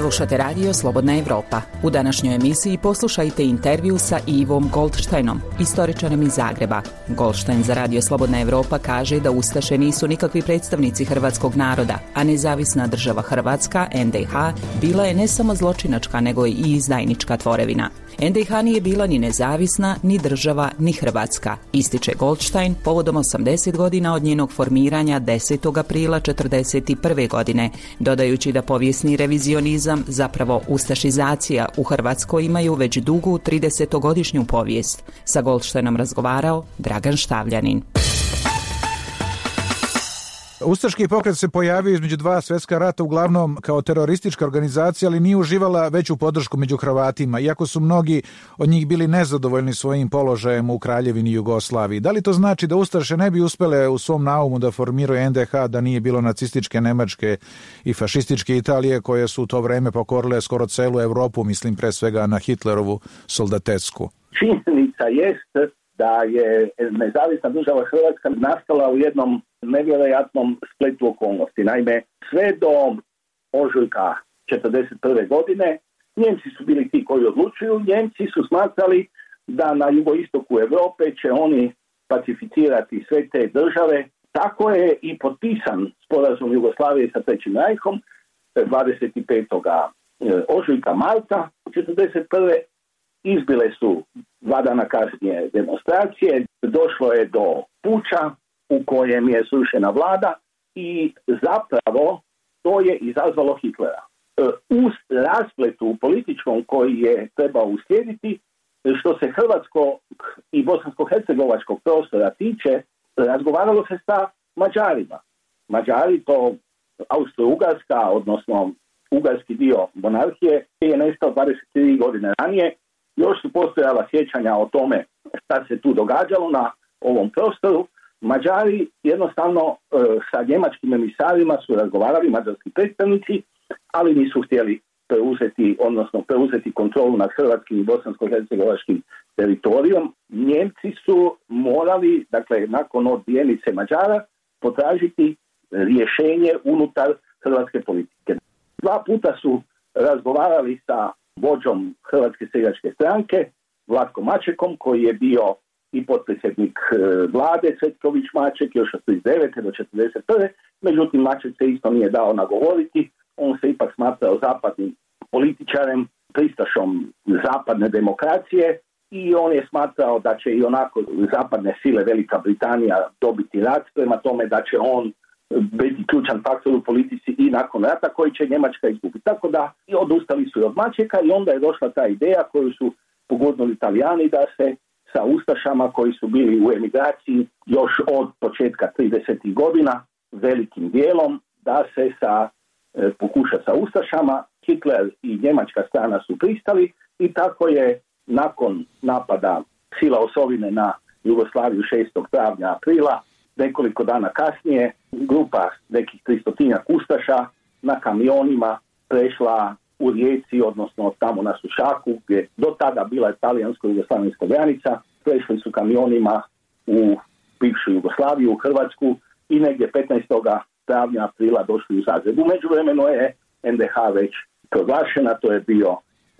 Slušate radio Slobodna Evropa. U današnjoj emisiji poslušajte intervju sa Ivom Goldsteinom, istoričarem iz Zagreba. Goldstein za radio Slobodna Evropa kaže da ustaše nisu nikakvi predstavnici hrvatskog naroda, a nezavisna država Hrvatska, NDH, bila je ne samo zločinačka, nego i izdajnička tvorevina. NDH nije bila ni nezavisna, ni država, ni Hrvatska, ističe Goldstein povodom 80 godina od njenog formiranja 10. aprila 1941. godine, dodajući da povijesni revizionizam, zapravo ustašizacija, u Hrvatskoj imaju već dugu 30-godišnju povijest. Sa Goldsteinom razgovarao Dragan Štavljanin. Ustaški pokret se pojavio između dva svjetska rata uglavnom kao teroristička organizacija, ali nije uživala veću podršku među Hrvatima, iako su mnogi od njih bili nezadovoljni svojim položajem u Kraljevini Jugoslaviji. Da li to znači da ustaše ne bi uspjele u svom naumu da formiraju NDH da nije bilo nacističke Nemačke i fašističke Italije koje su u to vreme pokorile skoro celu Europu, mislim pre svega na Hitlerovu soldatesku? Činjenica jest da je nezavisna država Hrvatska nastala u jednom nevjerojatnom spletu okolnosti. Naime, sve do ožujka 1941. godine Njemci su bili ti koji odlučuju. Njemci su smatrali da na jugoistoku Europe će oni pacificirati sve te države. Tako je i potpisan sporazum Jugoslavije sa Trećim Rajhom 25. ožujka marta 1941. Izbile su 2 dana kasnije demonstracije, došlo je do puča u kojem je srušena vlada i zapravo to je izazvalo Hitlera. U raspletu političkom koji je trebao uslijediti, što se hrvatskog i bosansko-hercegovačkog prostora tiče, razgovaralo se sa Mađarima. Mađari, to Austro-Ugarska, odnosno ugarski dio monarhije, je nestao 23 godine ranije. Još su postojala sjećanja o tome šta se tu događalo na ovom prostoru. Mađari jednostavno sa njemačkim emisarima su razgovarali, mađarski predstavnici, ali nisu htjeli preuzeti kontrolu nad hrvatskim i bosansko-hercegovačkim teritorijom. Njemci su morali, dakle, nakon odbijenice Mađara, potražiti rješenje unutar hrvatske politike. 2 puta su razgovarali sa vođom Hrvatske seljačke stranke, Vlatkom Mačekom, koji je bio i potpredsjednik vlade Cvetković Maček još od 39. do 41. Međutim, Maček se isto nije dao nagovoriti. On se ipak smatrao zapadnim političarem, pristašom zapadne demokracije i on je smatrao da će i onako zapadne sile, Velika Britanija, dobiti rat, prema tome da će on biti ključan faktor u politici i nakon rata koji će Njemačka izgubiti. Tako da i odustali su od Mačeka i onda je došla ta ideja koju su pogodnuli Italijani da se sa ustašama koji su bili u emigraciji još od početka 30. godina velikim dijelom da se pokuša sa ustašama. Hitler i njemačka strana su pristali i tako je nakon napada sila osovine na Jugoslaviju 6. travnja aprila nekoliko dana kasnije grupa nekih 300 ustaša na kamionima prešla u Rijeci, odnosno tamo na Sušaku, gdje do tada bila talijansko-jugoslavenska granica. Prešli su kamionima u bivšu Jugoslaviju, u Hrvatsku i negdje 15. travnja aprila došli u Zagreb. U međuvremenu je NDH već proglašena, to je bio,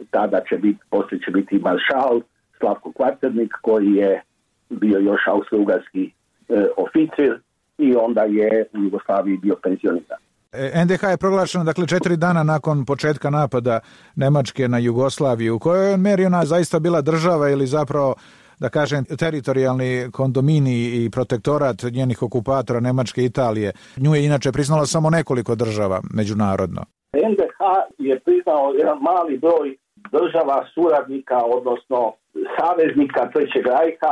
poslije će biti maršal Slavko Kvarternik, koji je bio još austro-ugarski oficir i onda je u Jugoslaviji bio penzioniran. NDH je proglašena 4 dana nakon početka napada Nemačke na Jugoslaviju. U kojoj meri ona zaista bila država ili zapravo, da kažem, teritorijalni kondomini i protektorat njenih okupatora Nemačke i Italije? Nju je inače priznalo samo nekoliko država međunarodno. NDH je priznao jedan mali broj država, suradnika, odnosno saveznika Trećeg Rajha.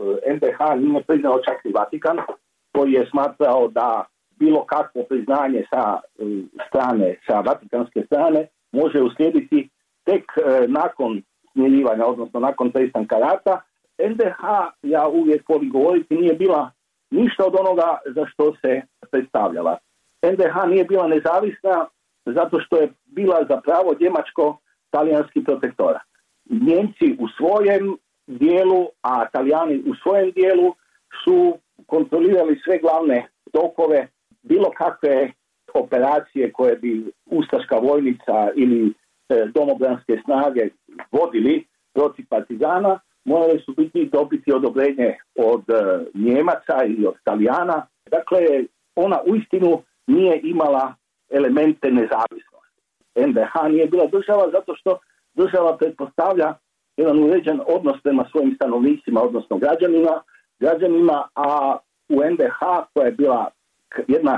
NDH nije priznao čak i Vatikan, koji je smatrao da bilo kakvo priznanje sa vatikanske strane može uslijediti tek nakon smirivanja, odnosno nakon prestanka rata. NDH, ja uvijek volim govoriti, nije bila ništa od onoga za što se predstavljala. NDH nije bila nezavisna zato što je bila zapravo njemačko-talijanski protektorat. Njemci u svojem dijelu, a Talijani u svojem dijelu su kontrolirali sve glavne tokove, bilo kakve operacije koje bi ustaška vojnica ili domobranske snage vodili protiv partizana, morali su dobiti odobrenje od Njemaca i od Talijana. Dakle, ona uistinu nije imala elemente nezavisnosti. NDH nije bila država zato što država pretpostavlja jedan uređen odnos prema svojim stanovnicima, odnosno građanima, a u NDH koja je bila jedna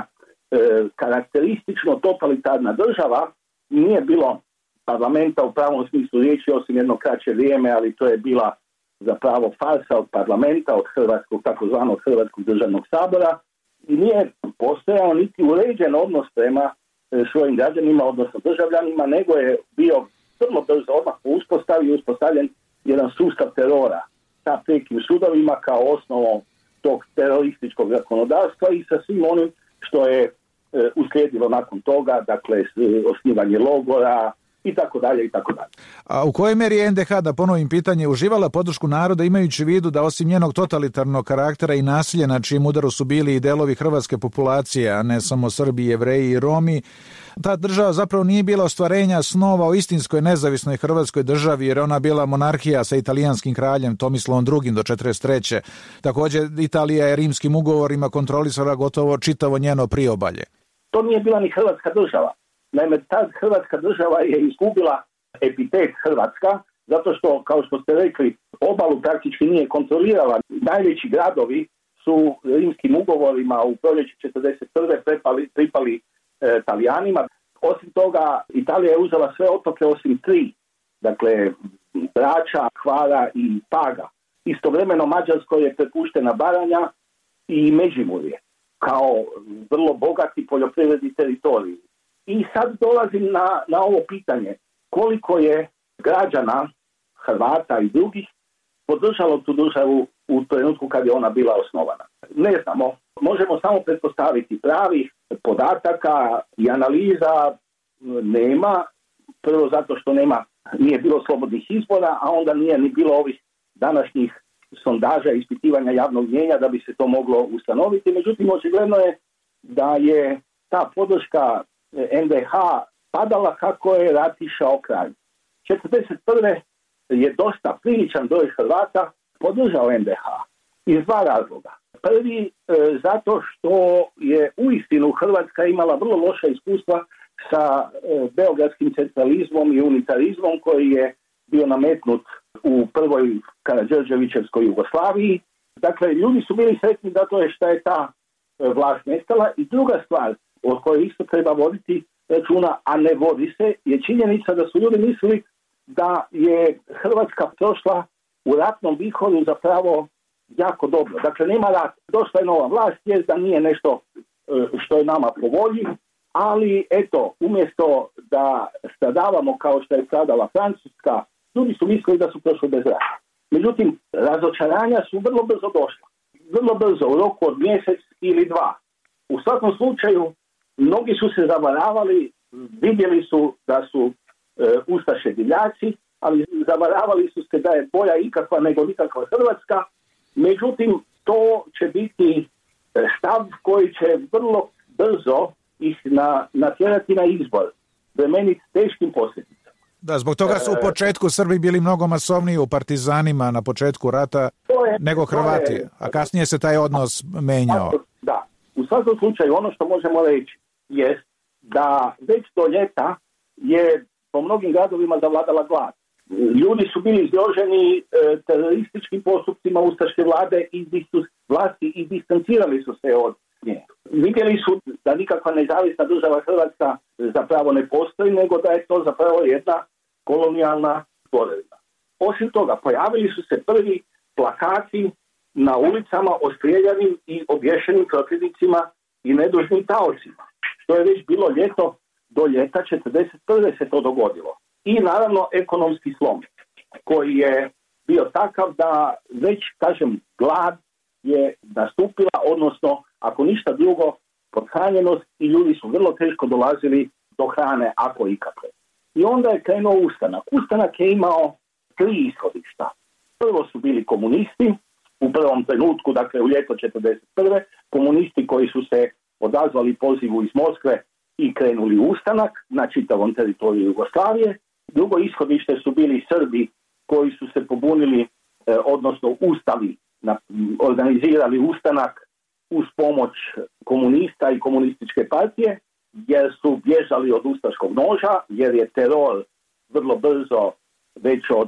karakteristično totalitarna država, nije bilo parlamenta u pravom smislu riječi osim jedno kraće vrijeme, ali to je bila zapravo farsa od parlamenta, od hrvatskog, takozvanog Hrvatskog državnog sabora, i nije postojao niti uređen odnos prema svojim građanima, odnosno državljanima, nego je bio vrlo brzo odmah uspostavljen jedan sustav terora sa prekim sudovima kao osnovom tog terorističkog zakonodavstva i sa svim onim što je uslijedilo nakon toga, dakle osnivanje logora i tako dalje i tako dalje. A u kojoj meri je NDH, da ponovim pitanje, uživala podršku naroda imajući u vidu da osim njenog totalitarnog karaktera i nasilja na čijem udaru su bili i delovi hrvatske populacije, a ne samo Srbi, Jevreji i Romi, ta država zapravo nije bila ostvarenja snova o istinskoj nezavisnoj hrvatskoj državi, jer ona bila monarhija sa italijanskim kraljem Tomislavom II do 1943. Također Italija je rimskim ugovorima kontrolisala gotovo čitavo njeno priobalje. To nije bila ni hrvatska država. Naime, ta hrvatska država je izgubila epitet Hrvatska, zato što, kao što ste rekli, obalu praktički nije kontrolirala. Najveći gradovi su rimskim ugovorima u proljeću 1941. pripali Talijanima. Osim toga, Italija je uzela sve otoke osim 3, dakle Brača, Hvara i Paga. Istovremeno Mađarskoj je prepuštena Baranja i Međimurje kao vrlo bogati poljoprivredni teritorij. I sad dolazim na ovo pitanje, koliko je građana, Hrvata i drugih, podržalo tu državu u trenutku kad je ona bila osnovana. Ne znamo, možemo samo pretpostaviti, pravih podataka i analiza nema, prvo zato što nije bilo slobodnih izbora, a onda nije ni bilo ovih današnjih sondaža i ispitivanja javnog mnijenja da bi se to moglo ustanoviti. Međutim, očigledno je da je ta podrška NDH padala kako je rat išao kraj. 1941. je dosta priličan broj Hrvata podržao NDH iz 2 razloga. Prvi, zato što je uistinu Hrvatska imala vrlo loša iskustva sa beogradskim centralizmom i unitarizmom koji je bio nametnut u prvoj Karađorđevićevskoj Jugoslaviji. Dakle, ljudi su bili sretni zato je što je ta vlast nestala. I druga stvar o kojoj isto treba voditi računa, a ne vodi se, je činjenica da su ljudi mislili da je Hrvatska prošla u ratnom vihoru zapravo jako dobro. Dakle, nema rat. Došla je nova vlast, jest da nije nešto što je nama po volji, ali eto, umjesto da stradavamo kao što je stradala Francuska, ljudi su mislili da su prošli bez rata. Međutim, razočaranja su vrlo brzo došla. Vrlo brzo, u roku od mjesec ili 2. U svakom slučaju, mnogi su se zavaravali, vidjeli su da su ustaše divljaci, ali zavaravali su se da je bolja ikakva nego nikakva Hrvatska. Međutim, to će biti stav koji će vrlo brzo ih natjerati na izbor, bremenit teškim posljedicama. Da, zbog toga su u početku Srbi bili mnogo masovniji u partizanima na početku rata nego Hrvati, a kasnije se taj odnos menjao. Da, u svakom slučaju ono što možemo reći je da već do ljeta je po mnogim gradovima zavladala glad. Ljudi su bili izloženi terorističkim postupcima ustaške vlasti i distancirali su se od nje. Vidjeli su da nikakva nezavisna država Hrvatska zapravo ne postoji, nego da je to zapravo jedna kolonijalna tvorevina. Osim toga, pojavili su se prvi plakati na ulicama o strijeljanim i obješenim protivnicima i nedužnim taocima. Što je već bilo do ljeta 1941. se to dogodilo. I naravno ekonomski slom koji je bio takav da već, glad je nastupila, odnosno ako ništa drugo, pothranjenost i ljudi su vrlo teško dolazili do hrane, ako ikakve. I onda je krenuo ustanak. Ustanak je imao 3 ishodišta. Prvo su bili komunisti, u prvom trenutku, dakle u ljeto 1941. Komunisti koji su se odazvali pozivu iz Moskve i krenuli u ustanak na čitavom teritoriju Jugoslavije. Drugo ishodište su bili Srbi koji su se pobunili, odnosno ustali, organizirali ustanak uz pomoć komunista i komunističke partije, jer su bježali od ustaškog noža, jer je teror vrlo brzo, već od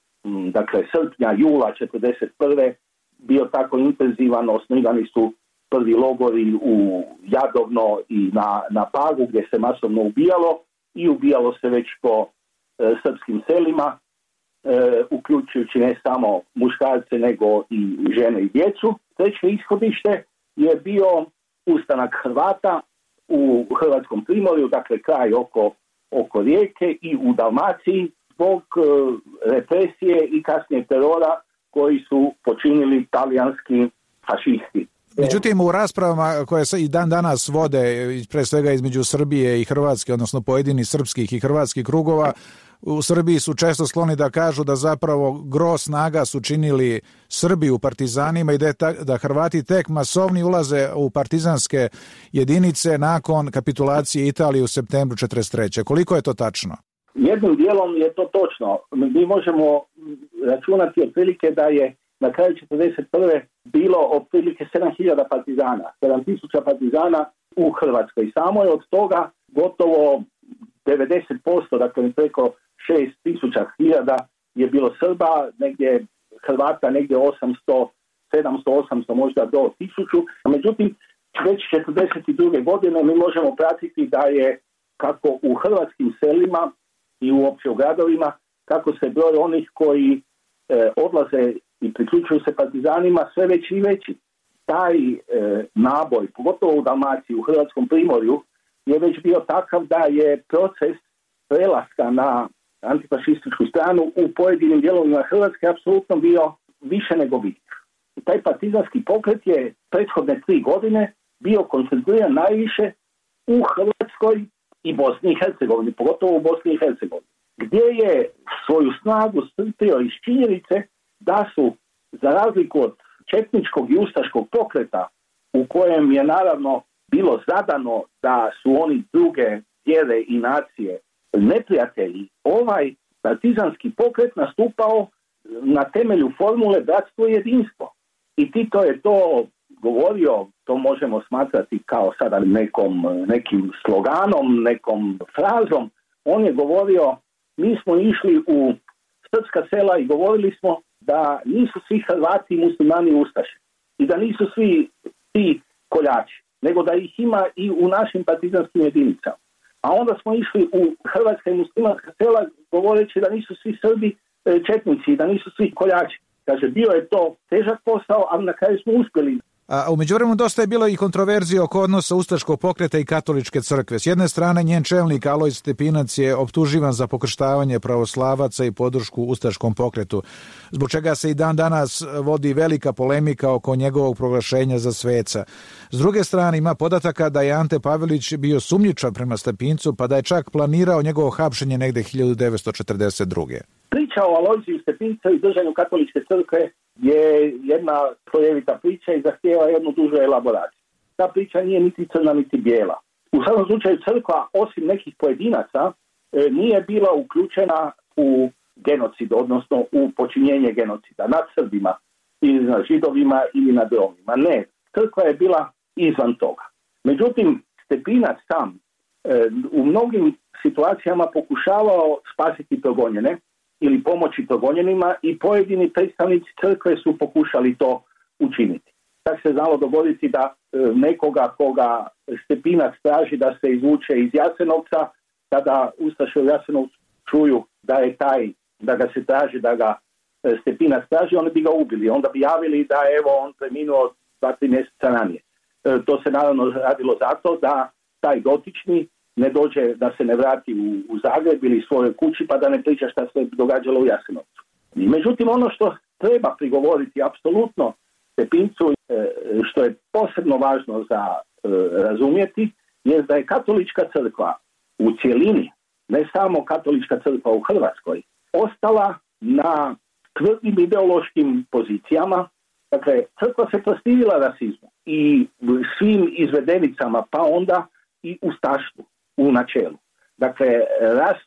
srpnja, jula 1941. bio tako intenzivan. Osnivani su prvi logori u Jadovno i na Pagu, gdje se masovno ubijalo, i ubijalo se već po srpskim selima, uključujući ne samo muškarce nego i žene i djecu. Treće ishodište je bio ustanak Hrvata u Hrvatskom primorju, dakle kraj oko Rijeke, i u Dalmaciji, zbog represije i kasnije terora koji su počinili talijanski fašisti. Međutim, u raspravama koje se i dan danas vode, pre svega između Srbije i Hrvatske, odnosno pojedinih srpskih i hrvatskih krugova, u Srbiji su često skloni da kažu da zapravo gro snaga su činili Srbi u partizanima i da Hrvati tek masovni ulaze u partizanske jedinice nakon kapitulacije Italije u septembru 1943. Koliko je to tačno? Jednim dijelom je to točno. Mi možemo računati otprilike da je na kraju 1941. bilo otprilike 7.000 partizana, 7.000 partizana u Hrvatskoj. Samo je od toga gotovo 90%, dakle preko 6.000 je bilo Srba, negdje Hrvata, negdje 700, 800, možda do 1000. Međutim, već 1942. godine mi možemo pratiti da je kako u hrvatskim selima i uopće u gradovima, kako se broj onih koji odlaze i priključuju se partizanima sve veći i veći. Taj naboj, pogotovo u Dalmaciji, u Hrvatskom primorju, je već bio takav da je proces prelaska na antifašističku stranu u pojedinim dijelovima Hrvatske apsolutno bio više nego vidljiv. Taj partizanski pokret je prethodne 3 godine bio koncentriran najviše u Hrvatskoj i Bosni i Hercegovini, pogotovo u Bosni i Hercegovini, gdje je svoju snagu crpio iz činjenice da su, za razliku od četničkog i ustaškog pokreta, u kojem je naravno bilo zadano da su oni druge vjere i nacije neprijatelji, ovaj partizanski pokret nastupao na temelju formule bratstvo i jedinstvo. I Tito je to govorio, to možemo smatrati kao sada nekim sloganom, nekom frazom. On je govorio, mi smo išli u srpska sela i govorili smo da nisu svi Hrvati i muslimani ustaše i da nisu svi ti koljači, nego da ih ima i u našim partizanskim jedinicama. A onda smo išli u hrvatska i muslimanska sela govoreći da nisu svi Srbi četnici, da nisu svi koljači. Kaže, bio je to težak posao, ali na kraju smo uspjeli. A u međuvremenu dosta je bilo i kontroverzije oko odnosa ustaškog pokreta i katoličke crkve. S jedne strane, njen čelnik Alojz Stepinac je optuživan za pokrštavanje pravoslavaca i podršku ustaškom pokretu, zbog čega se i dan danas vodi velika polemika oko njegovog proglašenja za sveca. S druge strane, ima podataka da je Ante Pavelić bio sumnjičan prema Stepincu, pa da je čak planirao njegovo hapšenje negde 1942. Priča o Alojziju Stepincu i držanju katoličke crkve je jedna projevita priča i zahtijeva jednu dužu elaboraciju. Ta priča nije niti crna niti bijela. U svakom slučaju crkva, osim nekih pojedinaca, nije bila uključena u genocid, odnosno u počinjenje genocida nad Srbima ili nad Židovima ili nad Romima. Ne, crkva je bila izvan toga. Međutim, Stepinac sam u mnogim situacijama pokušavao spasiti progonjene ili pomoći progonjenima i pojedini predstavnici crkve su pokušali to učiniti. Tak se znalo dogoditi da nekoga koga Stepinac traži da se izvuče iz Jasenovca, kada ustaše u Jasenovcu čuju da ga se traži, da ga Stepinac traži, oni bi ga ubili. Onda bi javili da on preminuo 2-3 mjeseca ranije. To se naravno radilo zato da taj dotični ne dođe, da se ne vrati u Zagreb ili svojoj kući pa da ne priča šta se događalo u Jasenovcu. Međutim, ono što treba prigovoriti apsolutno Stepincu, što je posebno važno za razumjeti, je da je katolička crkva u cjelini, ne samo katolička crkva u Hrvatskoj, ostala na tvrdim ideološkim pozicijama. Dakle, crkva se protivila rasizmu i svim izvedenicama, pa onda i ustaštvu u načelu. Dakle, rasno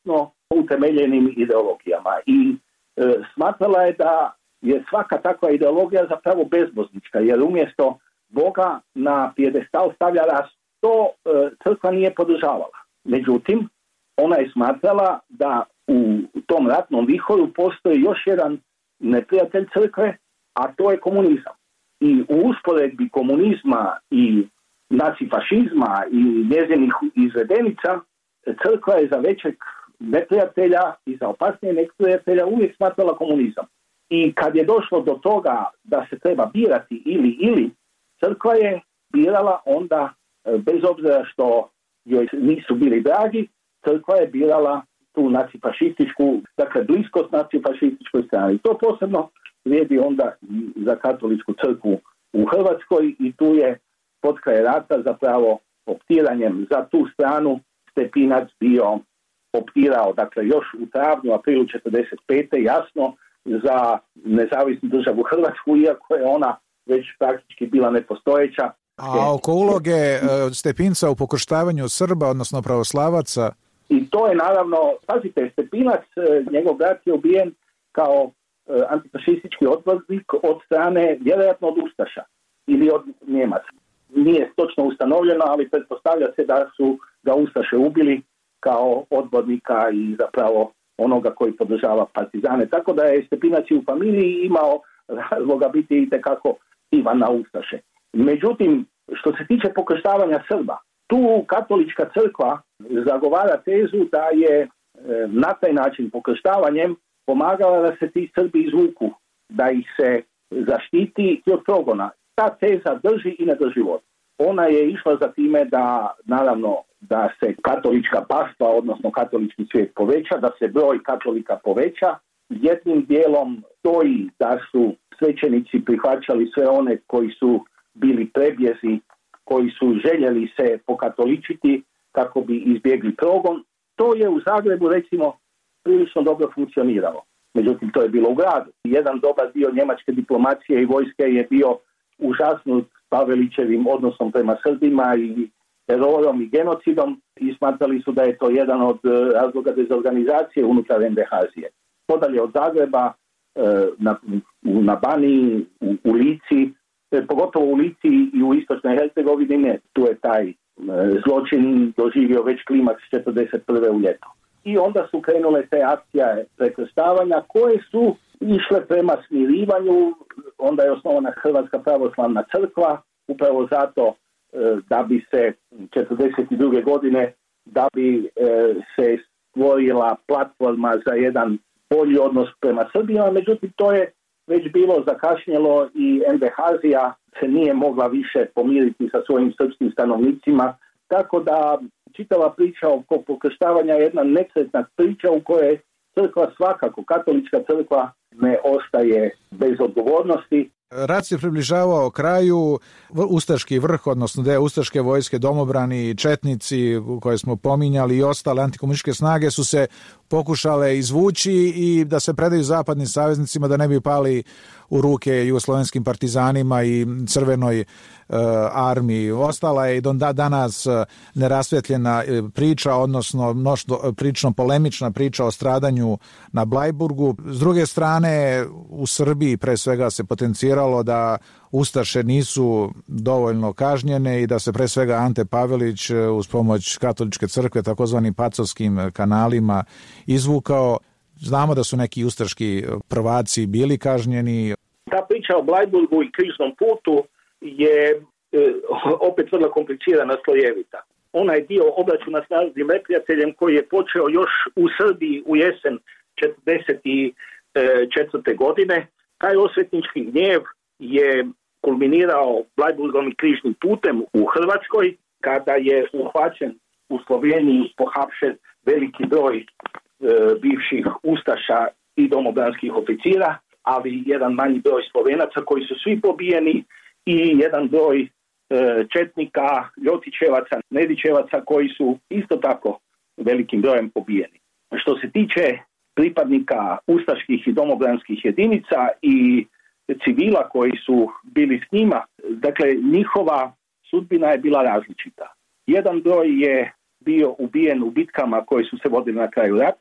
utemeljenim ideologijama. I smatrala je da je svaka takva ideologija zapravo bezboznička, jer umjesto Boga na pijedestal stavlja rast. To crkva nije podržavala. Međutim, ona je smatrala da u tom ratnom vihoru postoji još jedan neprijatelj crkve, a to je komunizam. I u usporedbi komunizma i nacifašizma i njezinih izvedenica, crkva je za većeg neprijatelja i za opasnije neprijatelja uvijek smatrala komunizam. I kad je došlo do toga da se treba birati ili, crkva je birala onda, bez obzira što joj nisu bili dragi, crkva je birala tu nacifašističku, dakle bliskost nacifašističkoj strani. To posebno vrijedi onda za katoličku crkvu u Hrvatskoj i tu je potkraj rata zapravo optiranjem za tu stranu Stepinac bio optirao, dakle još u travnju, aprilu 1945. jasno za nezavisnu državu Hrvatsku, iako je ona već praktički bila nepostojeća. A oko uloge Stepinca u pokrštavanju Srba, odnosno pravoslavaca? I to je naravno, pazite, Stepinac, njegov brat je ubijen kao antifašistički odbornik od strane, vjerojatno od Ustaša ili od Njemaca. Nije točno ustanovljeno, ali pretpostavlja se da su ga Ustaše ubili kao odbornika i zapravo onoga koji podržava partizane. Tako da je Stepinac u familiji imao razloga biti itekako divan na Ustaše. Međutim, što se tiče pokrštavanja Srba, tu katolička crkva zagovara tezu da je na taj način pokrštavanjem pomagala da se ti Srbi izvuku, da ih se zaštiti od progona. Ta teza drži i ne drži vodu. Ona je išla za time da, naravno, da se katolička pastva, odnosno katolički svijet poveća, da se broj katolika poveća. Jednim dijelom stoji da su svećenici prihvaćali sve one koji su bili prebjezi, koji su željeli se pokatoličiti kako bi izbjegli progon. To je u Zagrebu, recimo, prilično dobro funkcioniralo. Međutim, to je bilo u gradu. Jedan dobar dio njemačke diplomacije i vojske je bio užasnut Pavelićevim odnosom prema Srbima i terorom i genocidom i smatrali su da je to jedan od razloga dezorganizacije unutar NDH-azije. Podalje od Zagreba, na Baniji, u Lici, pogotovo u Lici i u istočnoj Hercegovini, tu je taj zločin doživio već klimaks 1941. u ljeto. I onda su krenule te akcije prekrštavanja koje su išle prema smirivanju. Onda je osnovana Hrvatska pravoslavna crkva, upravo zato da bi se 1942. godine da bi se stvorila platforma za jedan bolji odnos prema Srbima, međutim to je već bilo zakašnjelo i NDH-azija se nije mogla više pomiriti sa svojim srpskim stanovnicima, tako da čitava priča oko pokrštavanja je jedna nesretna priča u kojoj crkva svakako, katolička crkva ne ostaje bez odgovornosti. Rat se približavao kraju, ustaški vrh, odnosno deo ustaške vojske, domobrani, četnici koje smo pominjali i ostale antikomunističke snage su se pokušale izvući i da se predaju zapadnim saveznicima da ne bi pali u ruke jugoslovenskim partizanima i crvenoj armiji. Ostala je i do danas nerasvetljena priča, odnosno prilično polemična priča o stradanju na Blajburgu. S druge strane, u Srbiji pre svega se potenciralo da ustaše nisu dovoljno kažnjene i da se pre svega Ante Pavelić uz pomoć katoličke crkve, takozvanim pacovskim kanalima, izvukao. Znamo da su neki ustaški prvaci bili kažnjeni. Ta priča o Blajburgu i križnom putu je opet vrlo komplicirana, slojevita. Ona je dio obračuna s narodnim neprijateljem koji je počeo još u Srbiji u jesen 1944. godine. Taj osvetnički gnjev je kulminirao Blajburgom i križnim putem u Hrvatskoj, kada je uhvaćen u Sloveniji, pohapšen veliki broj bivših ustaša i domobranskih oficira, ali jedan manji broj Slovenaca koji su svi pobijeni i jedan broj četnika, Ljotićevaca, Nedićevaca koji su isto tako velikim brojem pobijeni. Što se tiče pripadnika ustaških i domobranskih jedinica i civila koji su bili s njima, dakle njihova sudbina je bila različita. Jedan broj je bio ubijen u bitkama koje su se vodile na kraju rata,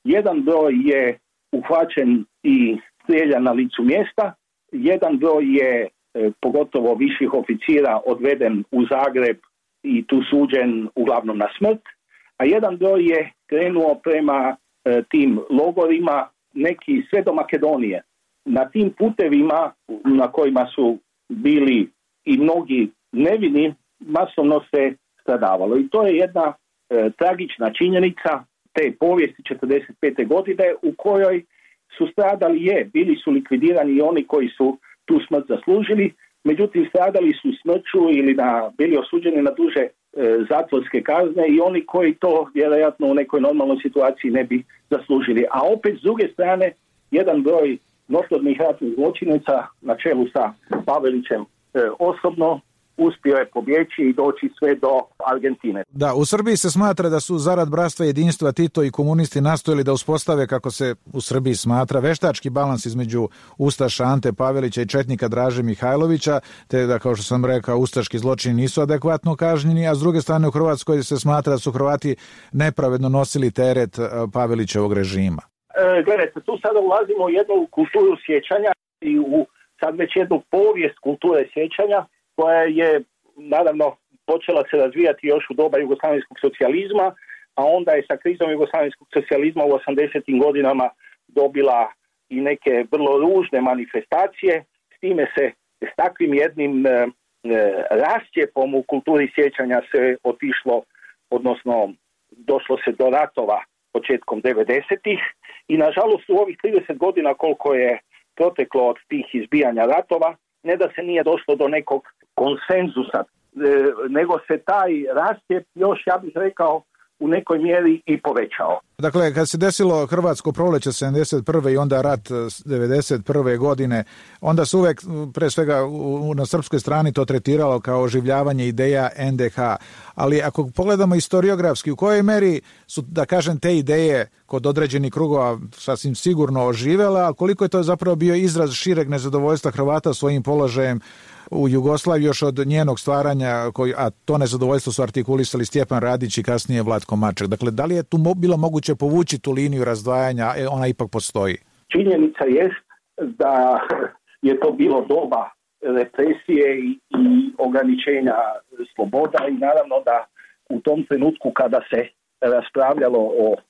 jedan broj je uhvaćen i strijeljan na licu mjesta, jedan broj je pogotovo viših oficira odveden u Zagreb i tu suđen uglavnom na smrt, a jedan broj je krenuo prema tim logorima, neki sve do Makedonije. Na tim putevima na kojima su bili i mnogi nevini, masovno se stradavalo. I to je jedna tragična činjenica te povijesti 45. godine u kojoj su stradali, bili su likvidirani i oni koji su tu smrt zaslužili, međutim stradali su smrću ili bili osuđeni na duže zatvorske kazne i oni koji to vjerojatno u nekoj normalnoj situaciji ne bi zaslužili. A opet s druge strane jedan broj notornih ratnih zločinaca na čelu sa Pavelićem osobno uspio je pobjeći i doći sve do Argentine. Da, u Srbiji se smatra da su zarad bratstva i jedinstva Tito i komunisti nastojali da uspostave, kako se u Srbiji smatra, veštački balans između ustaša Ante Pavelića i četnika Draže Mihajlovića, te da, kao što sam rekao, ustaški zločini nisu adekvatno kažnjeni, a s druge strane u Hrvatskoj se smatra da su Hrvati nepravedno nosili teret Pavelićevog režima. Gledajte, tu sada ulazimo u jednu kulturu sjećanja i u sad već jednu povijest kulture sjećanja koja je naravno počela se razvijati još u doba jugoslavenskog socijalizma, a onda je sa krizom jugoslavenskog socijalizma u 80. godinama dobila i neke vrlo ružne manifestacije. S time se, s takvim jednim rascijepom u kulturi sjećanja se otišlo, odnosno došlo se do ratova početkom 90-ih i nažalost u ovih 30 godina koliko je proteklo od tih izbijanja ratova, ne da se nije došlo do nekog konsenzusa, nego se taj rascijep još, ja bih rekao, u nekoj mjeri i povećao. Dakle, kad se desilo Hrvatsko proljeće 71. i onda rat 91. godine, onda su uvek, pre svega na srpskoj strani, to tretiralo kao oživljavanje ideja NDH. Ali ako pogledamo historiografski, u kojoj meri su, da kažem, te ideje kod određenih krugova sasvim sigurno oživele, a koliko je to zapravo bio izraz šireg nezadovoljstva Hrvata svojim položajem u Jugoslaviji još od njenog stvaranja, a to nezadovoljstvo su artikulisali Stjepan Radić i kasnije Vlatko Maček. Dakle, da li je tu bilo moguće povući tu liniju razdvajanja, ona ipak postoji? Činjenica jest da je to bilo doba represije i ograničenja sloboda i naravno da u tom trenutku kada se raspravljalo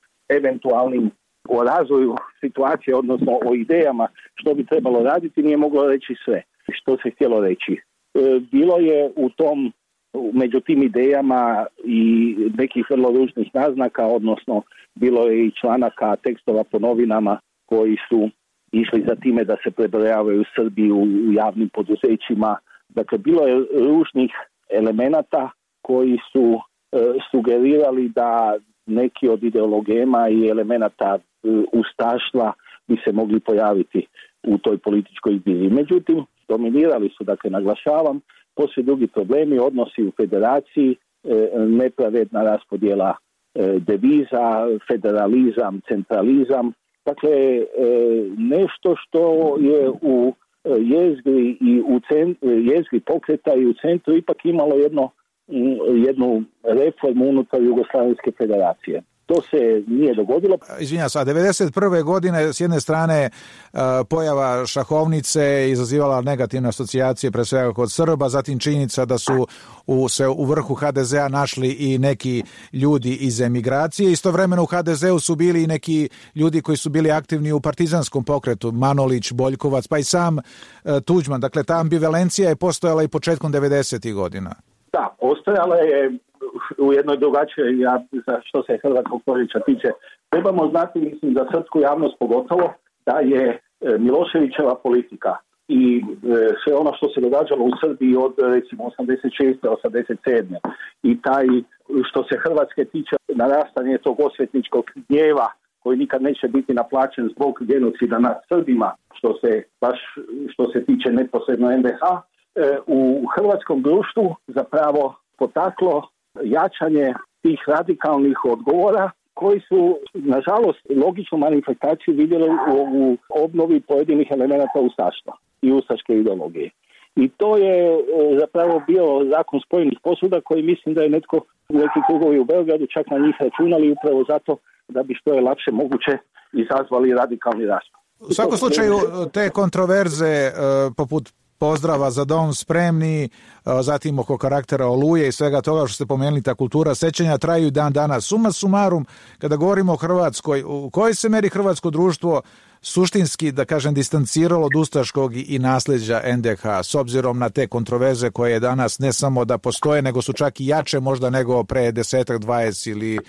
o razvoju situacije, odnosno o idejama što bi trebalo raditi, nije moglo reći sve što se htjelo reći. Bilo je među tim idejama i nekih vrlo ružnih naznaka, odnosno bilo je i članaka, tekstova po novinama koji su išli za time da se prebrojavaju Srbi u javnim poduzećima. Dakle, bilo je ružnih elemenata koji su sugerirali da neki od ideologema i elemenata ustaštva bi se mogli pojaviti u toj političkoj igri. Međutim, dominirali su, dakle, naglašavam, poslije drugi problemi, odnosi u federaciji, nepravedna raspodjela deviza, federalizam, centralizam. Dakle, nešto što je u jezgri pokreta i u centru ipak imalo jednu reformu unutar Jugoslavenske federacije. To se nije dogodilo. Izvinjam se, a 1991. godine s jedne strane pojava šahovnice izazivala negativne asocijacije pre svega kod Srba, zatim činjenica da su se u vrhu HDZ-a našli i neki ljudi iz emigracije. Istovremeno u HDZ-u su bili i neki ljudi koji su bili aktivni u partizanskom pokretu, Manolić, Boljkovac, pa i sam Tuđman. Dakle, ta ambivalencija je postojala i početkom 90. godina. Da, postojala je u jednoj drugačijoj, što se hrvatskog proljeća tiče. Trebamo znati, mislim, za srpsku javnost pogotovo, da je Miloševićeva politika i sve ono što se događalo u Srbiji od, recimo, 86. 87. i taj, što se Hrvatske tiče, narastanje tog osvetničkog gnjeva koji nikad neće biti naplaćen zbog genocida nad Srbima, što se tiče neposredno NDH, u hrvatskom društvu zapravo potaklo jačanje tih radikalnih odgovora koji su, nažalost, logičnu manifestaciju vidjeli u obnovi pojedinih elemenata ustaštva i ustaške ideologije. I to je zapravo bio zakon spojenih posuda koji mislim da je netko u neki krugovi u Beogradu čak na njih računali upravo zato da bi što je lakše moguće izazvali radikalni raspad. U svakom slučaju te kontroverze poput pozdrava za dom spremni, zatim oko karaktera Oluje i svega toga što ste pomenuli, ta kultura sećanja traju i dan danas. Suma sumarum, kada govorimo o Hrvatskoj, u kojoj se meri hrvatsko društvo suštinski, da kažem, distanciralo od ustaškog i nasljeđa NDH, s obzirom na te kontroverze koje danas ne samo da postoje, nego su čak i jače možda nego pre 10, 20 ili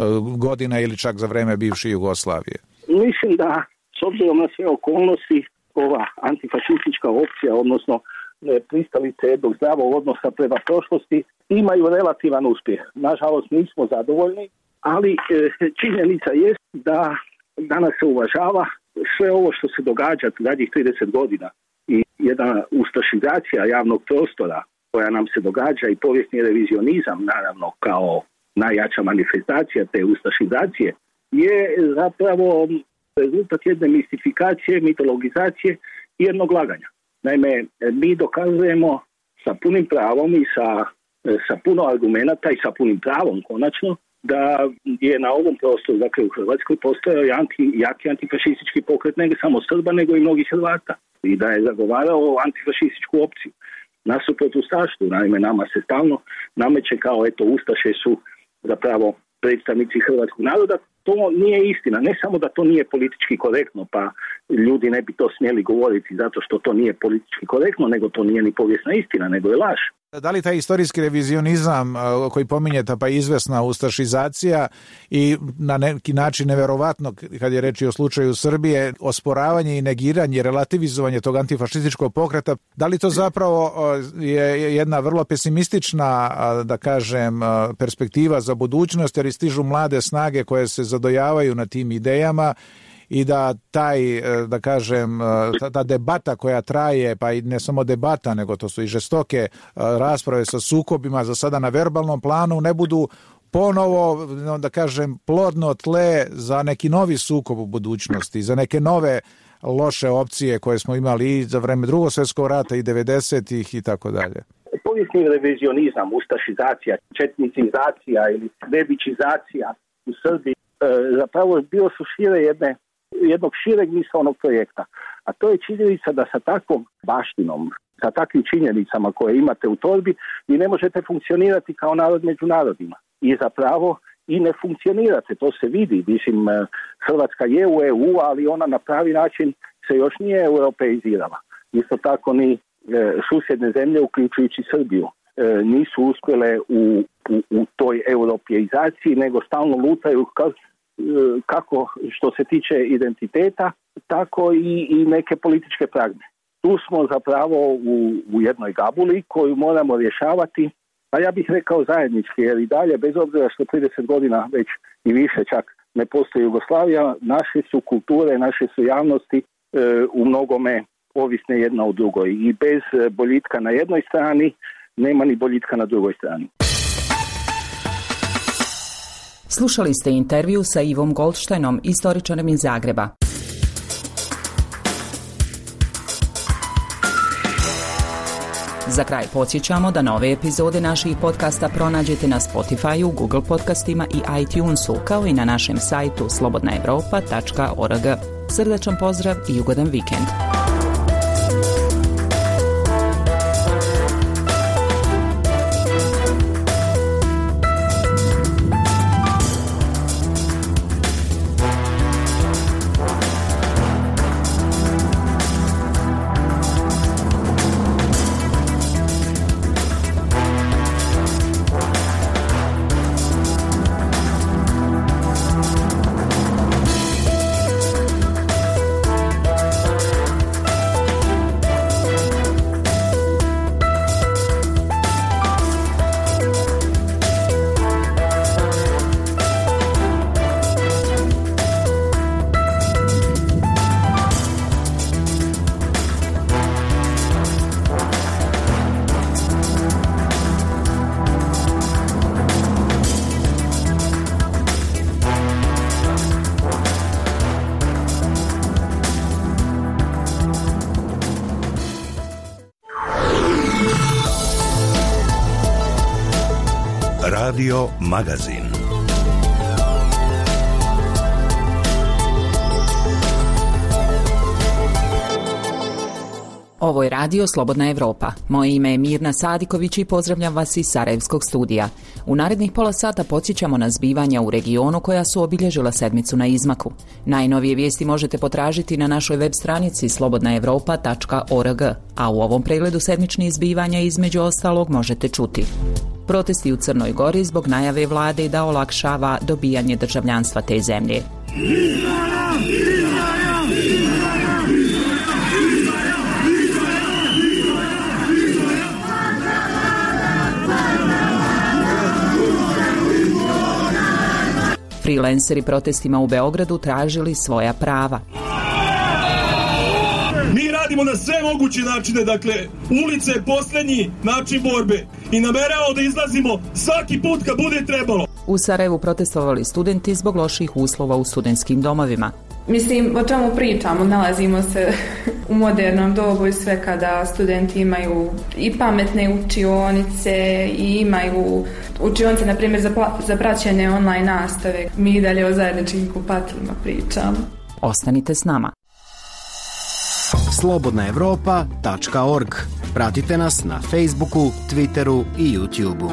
godina ili čak za vreme bivše Jugoslavije? Mislim da, s obzirom na sve okolnosti, ova antifašistička opcija, odnosno pristalice jednog zdravog odnosa prema prošlosti, imaju relativan uspjeh. Nažalost, nismo zadovoljni, ali činjenica je da danas se uvažava sve ovo što se događa zadnjih 30 godina i jedna ustašizacija javnog prostora koja nam se događa i povijesni revizionizam, naravno, kao najjača manifestacija te ustašizacije, je zapravo rezultat jedne mistifikacije, mitologizacije i jednog laganja. Naime, mi dokazujemo sa punim pravom i sa puno argumenata i sa punim pravom konačno da je na ovom prostoru, dakle u Hrvatskoj, postojao jaki antifašistički pokret ne samo Srba, nego i mnogih Hrvata. I da je zagovarao antifašističku opciju. Nasuprot ustaštvu, naime, nama se stalno nameće kao, eto, ustaše su zapravo predstavnici hrvatskog naroda. To nije istina. Ne samo da to nije politički korektno, pa ljudi ne bi to smjeli govoriti zato što to nije politički korektno, nego to nije ni povijesna istina, nego je laž. Da li taj istorijski revizionizam koji pominjete, pa izvesna ustašizacija i na neki način neverovatno, kad je reč o slučaju Srbije, osporavanje i negiranje, relativizovanje tog antifašističkog pokreta, da li to zapravo je jedna vrlo pesimistična, da kažem, perspektiva za budućnost, jer stižu mlade snage koje se zadojavaju na tim idejama i da taj, da kažem, ta debata koja traje, pa i ne samo debata, nego to su i žestoke rasprave sa sukobima za sada na verbalnom planu, ne budu ponovo, da kažem, plodno tle za neki novi sukob u budućnosti, za neke nove loše opcije koje smo imali i za vreme Drugog svjetskog rata i 90-ih i tako dalje. Povijesni revizionizam, ustašizacija, četnicizacija ili nebičizacija u Srbiji zapravo bio su jednog šireg misaonog projekta. A to je činjenica da sa takvom baštinom, sa takvim činjenicama koje imate u torbi, vi ne možete funkcionirati kao narod među narodima. I zapravo i ne funkcionirate, to se vidi. Mislim, Hrvatska je u EU, ali ona na pravi način se još nije europeizirala. Isto tako ni susjedne zemlje, uključujući Srbiju, nisu uspjele u toj europeizaciji, nego stalno lutaju kako što se tiče identiteta, tako i neke političke pragme. Tu smo zapravo u jednoj gabuli koju moramo rješavati, a ja bih rekao zajednički, jer i dalje, bez obzira što 30 godina već i više čak ne postoji Jugoslavija, naše su kulture, naše su javnosti u mnogome ovisne jedna od drugoj. I bez boljitka na jednoj strani nema ni boljitka na drugoj strani. Slušali ste intervju sa Ivom Goldsteinom, istoričarem iz Zagreba. Za kraj podsjećamo da nove epizode naših podcasta pronađete na Spotify, Google podcastima i iTunesu, kao i na našem sajtu slobodnaevropa.org. Srdačan pozdrav i ugodan vikend. Radio Magazin. Ovo je radio Slobodna Evropa. Moje ime je Mirna Sadiković i pozdravljam vas iz Sarajevskog studija. U narednih pola sata podsjećamo na zbivanja u regionu koja su obilježila sedmicu na izmaku. Najnovije vijesti možete potražiti na našoj web stranici slobodnaevropa.org, a u ovom pregledu sedmičnih zbivanja između ostalog možete čuti: protesti u Crnoj Gori zbog najave vlade da olakšava dobijanje državljanstva te zemlje. Freelanceri protestima u Beogradu tražili svoja prava. Mi radimo na sve moguće načine, dakle, ulica je posljednji način borbe i nameravamo da izlazimo svaki put kad bude trebalo. U Sarajevu protestovali studenti zbog loših uslova u studentskim domovima. Mislim, o čemu pričamo? Nalazimo se u modernom dobu i sve kada studenti imaju i pametne učionice i imaju učionice, na primjer, za praćenje online nastave. Mi dalje o zajedničkim kupatilima pričamo. Ostanite s nama. slobodnaevropa.org. Pratite nas na Facebooku, Twitteru i YouTubeu.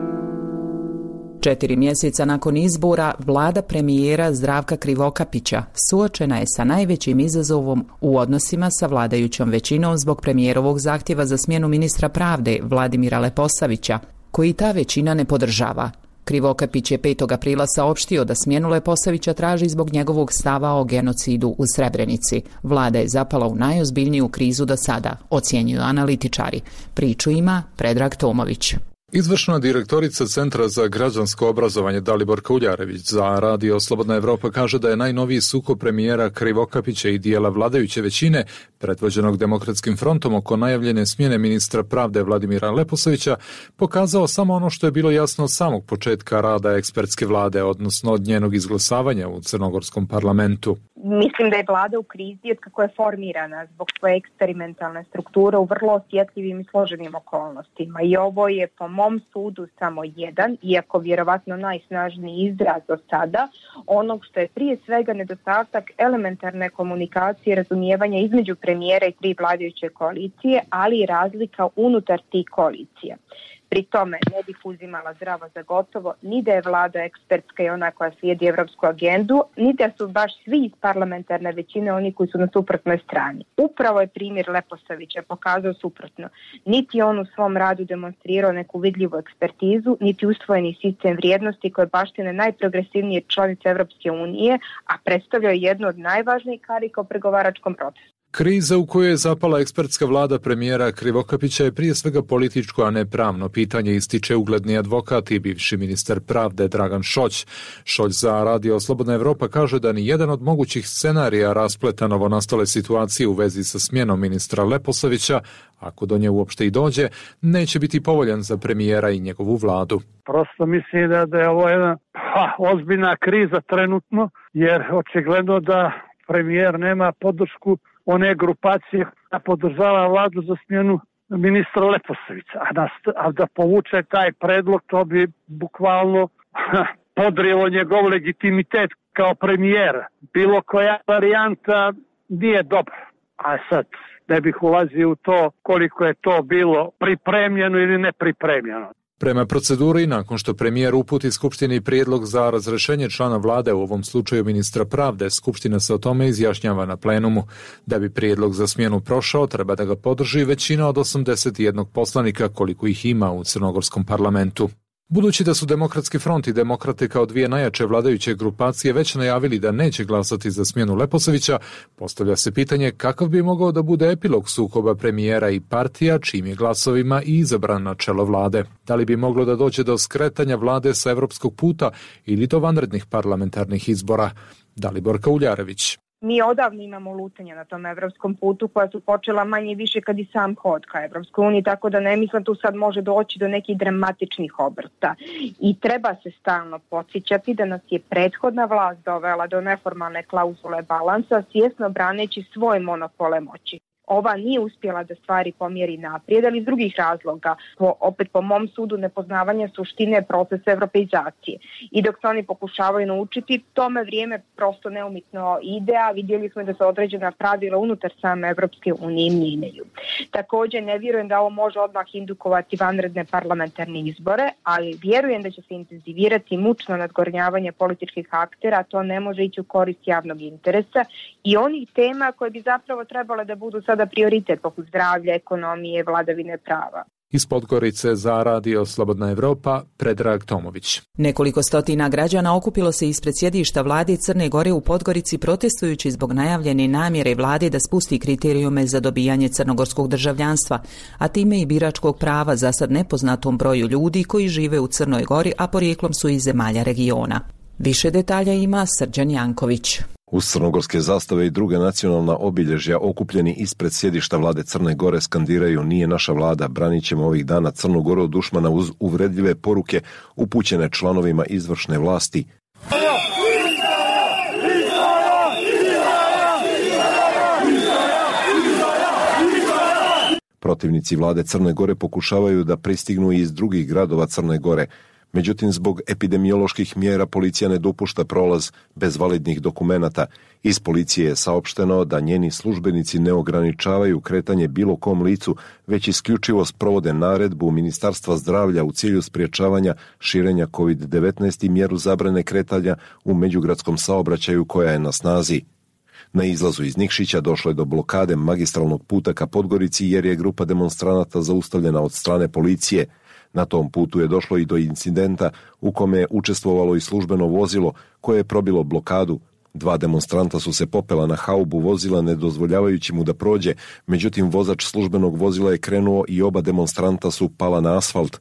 4 mjeseca nakon izbora, vlada premijera Zdravka Krivokapića suočena je sa najvećim izazovom u odnosima sa vladajućom većinom zbog premijerovog zahtjeva za smjenu ministra pravde Vladimira Leposavića, koji ta većina ne podržava. Krivokapić je 5. aprila saopštio da smjenu Leposavića traži zbog njegovog stava o genocidu u Srebrenici. Vlada je zapala u najozbiljniju krizu do sada, ocjenjuju analitičari. Priču ima Predrag Tomović. Izvršna direktorica Centra za građansko obrazovanje Daliborka Uljarević za Radio Slobodna Evropa kaže da je najnoviji sukob premijera Krivokapića i dijela vladajuće većine, predvođenog Demokratskim frontom oko najavljene smjene ministra pravde Vladimira Leposavića, pokazao samo ono što je bilo jasno od samog početka rada ekspertske vlade, odnosno od njenog izglasavanja u crnogorskom parlamentu. Mislim da je vlada u krizi od kako je formirana zbog svoje eksperimentalne strukture u vrlo osjetljivim i složenim okolnostima. I ovo je po mom sudu samo jedan, iako vjerovatno najsnažniji izraz do sada, onog što je prije svega nedostatak elementarne komunikacije i razumijevanja između premijera i 3 vladajuće koalicije, ali i razlika unutar tih koalicija. Pri tome ne bih uzimala zdravo za gotovo ni da je vlada ekspertska i ona koja slijedi evropsku agendu, ni da su baš svi iz parlamentarne većine oni koji su na suprotnoj strani. Upravo je primjer Leposavića pokazao suprotno. Niti on u svom radu demonstrirao neku vidljivu ekspertizu, niti usvojeni sistem vrijednosti koje baštine najprogresivnije članice Evropske unije, a predstavljao je jednu od najvažnijih karika u pregovaračkom procesu. Kriza u kojoj je zapala ekspertska vlada premijera Krivokapića je prije svega političko, a ne pravno pitanje, ističe ugledni advokat i bivši ministar pravde Dragan Šolj. Šolj za Radio Slobodna Evropa kaže da ni jedan od mogućih scenarija raspleta novonastale situacije u vezi sa smjenom ministra Leposavića, ako do nje uopšte i dođe, neće biti povoljan za premijera i njegovu vladu. Prosto mislim da je ovo jedna ozbiljna kriza trenutno, jer očigledno da premijer nema podršku one grupacije koja podržava vladu za smjenu ministra Leposavića. A da povuče taj predlog, to bi bukvalno podrijelo njegov legitimitet kao premijera. Bilo koja varijanta nije dobra. A sad ne bih ulazio u to koliko je to bilo pripremljeno ili nepripremljeno. Prema proceduri, nakon što premijer uputi Skupštini prijedlog za razrješenje člana vlade, u ovom slučaju ministra pravde, Skupština se o tome izjašnjava na plenumu. Da bi prijedlog za smjenu prošao, treba da ga podrži većina od 81 poslanika, koliko ih ima u crnogorskom parlamentu. Budući da su Demokratski front i Demokrate kao 2 najjače vladajuće grupacije već najavili da neće glasati za smjenu Leposavića, postavlja se pitanje kakav bi mogao da bude epilog sukoba premijera i partija čijim je glasovima i izabran na čelo vlade. Da li bi moglo da dođe do skretanja vlade sa evropskog puta ili do vanrednih parlamentarnih izbora? Daliborka Uljarević. Mi odavno imamo lutanja na tom evropskom putu koja su počela manje više kad i sam hod ka Evropskoj uniji, tako da ne mislim tu sad može doći do nekih dramatičnih obrta. I treba se stalno podsjećati da nas je prethodna vlast dovela do neformalne klauzule balansa, svjesno braneći svoje monopole moći. ova nije uspjela da stvari pomjeri naprijed, ali iz drugih razloga. Opet po mom sudu nepoznavanje suštine procesa evropeizacije. I dok se oni pokušavaju naučiti, tome vrijeme prosto neumitno ide, a vidjeli smo da se određena pravila unutar same Evropske unije mijenjaju. Također ne vjerujem da ovo može odmah indukovati vanredne parlamentarne izbore, ali vjerujem da će se intenzivirati mučno nadgornjavanje političkih aktera, a to ne može ići u korist javnog interesa i onih tema koje bi zapravo trebale da budu sada prioritet, poput zdravlja, ekonomije, vladavine prava. Iz Podgorice za Radio Slobodna Evropa, Predrag Tomović. Nekoliko stotina građana okupilo se ispred sjedišta vlade Crne Gore u Podgorici protestujući zbog najavljene namjere vlade da spusti kriterijume za dobijanje crnogorskog državljanstva, a time i biračkog prava za sad nepoznatom broju ljudi koji žive u Crnoj Gori, a porijeklom su iz zemalja regiona. Više detalja ima Srđan Janković. Uz crnogorske zastave i druge nacionalna obilježja okupljeni ispred sjedišta vlade Crne Gore skandiraju "Nije naša vlada, branit ćemo ovih dana Crnu Goru od dušmana" uz uvredljive poruke upućene članovima izvršne vlasti. Protivnici vlade Crne Gore pokušavaju da pristignu iz drugih gradova Crne Gore. Međutim, zbog epidemioloških mjera policija ne dopušta prolaz bez validnih dokumenata. Iz policije je saopšteno da njeni službenici ne ograničavaju kretanje bilo kom licu, već isključivo sprovode naredbu Ministarstva zdravlja u cilju sprječavanja širenja COVID-19 i mjeru zabrane kretanja u međugradskom saobraćaju koja je na snazi. Na izlazu iz Nikšića došlo je do blokade magistralnog puta ka Podgorici jer je grupa demonstranata zaustavljena od strane policije. Na tom putu je došlo i do incidenta u kome je učestvovalo i službeno vozilo koje je probilo blokadu. 2 demonstranta su se popela na haubu vozila ne dozvoljavajući mu da prođe, međutim vozač službenog vozila je krenuo i oba demonstranta su pala na asfalt.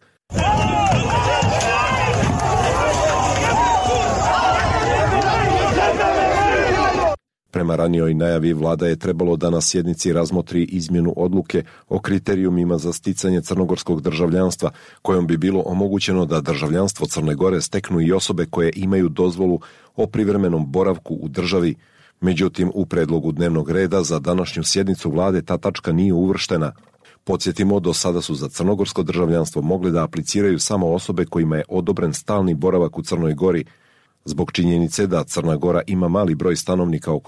Prema ranijoj najavi, vlada je trebalo da na sjednici razmotri izmjenu odluke o kriterijumima za sticanje crnogorskog državljanstva, kojom bi bilo omogućeno da državljanstvo Crne Gore steknu i osobe koje imaju dozvolu o privremenom boravku u državi. Međutim, u predlogu dnevnog reda za današnju sjednicu vlade ta tačka nije uvrštena. Podsjetimo, do sada su za crnogorsko državljanstvo mogli da apliciraju samo osobe kojima je odobren stalni boravak u Crnoj Gori. Zbog činjenice da Crna Gora ima mali broj stanovnika, oko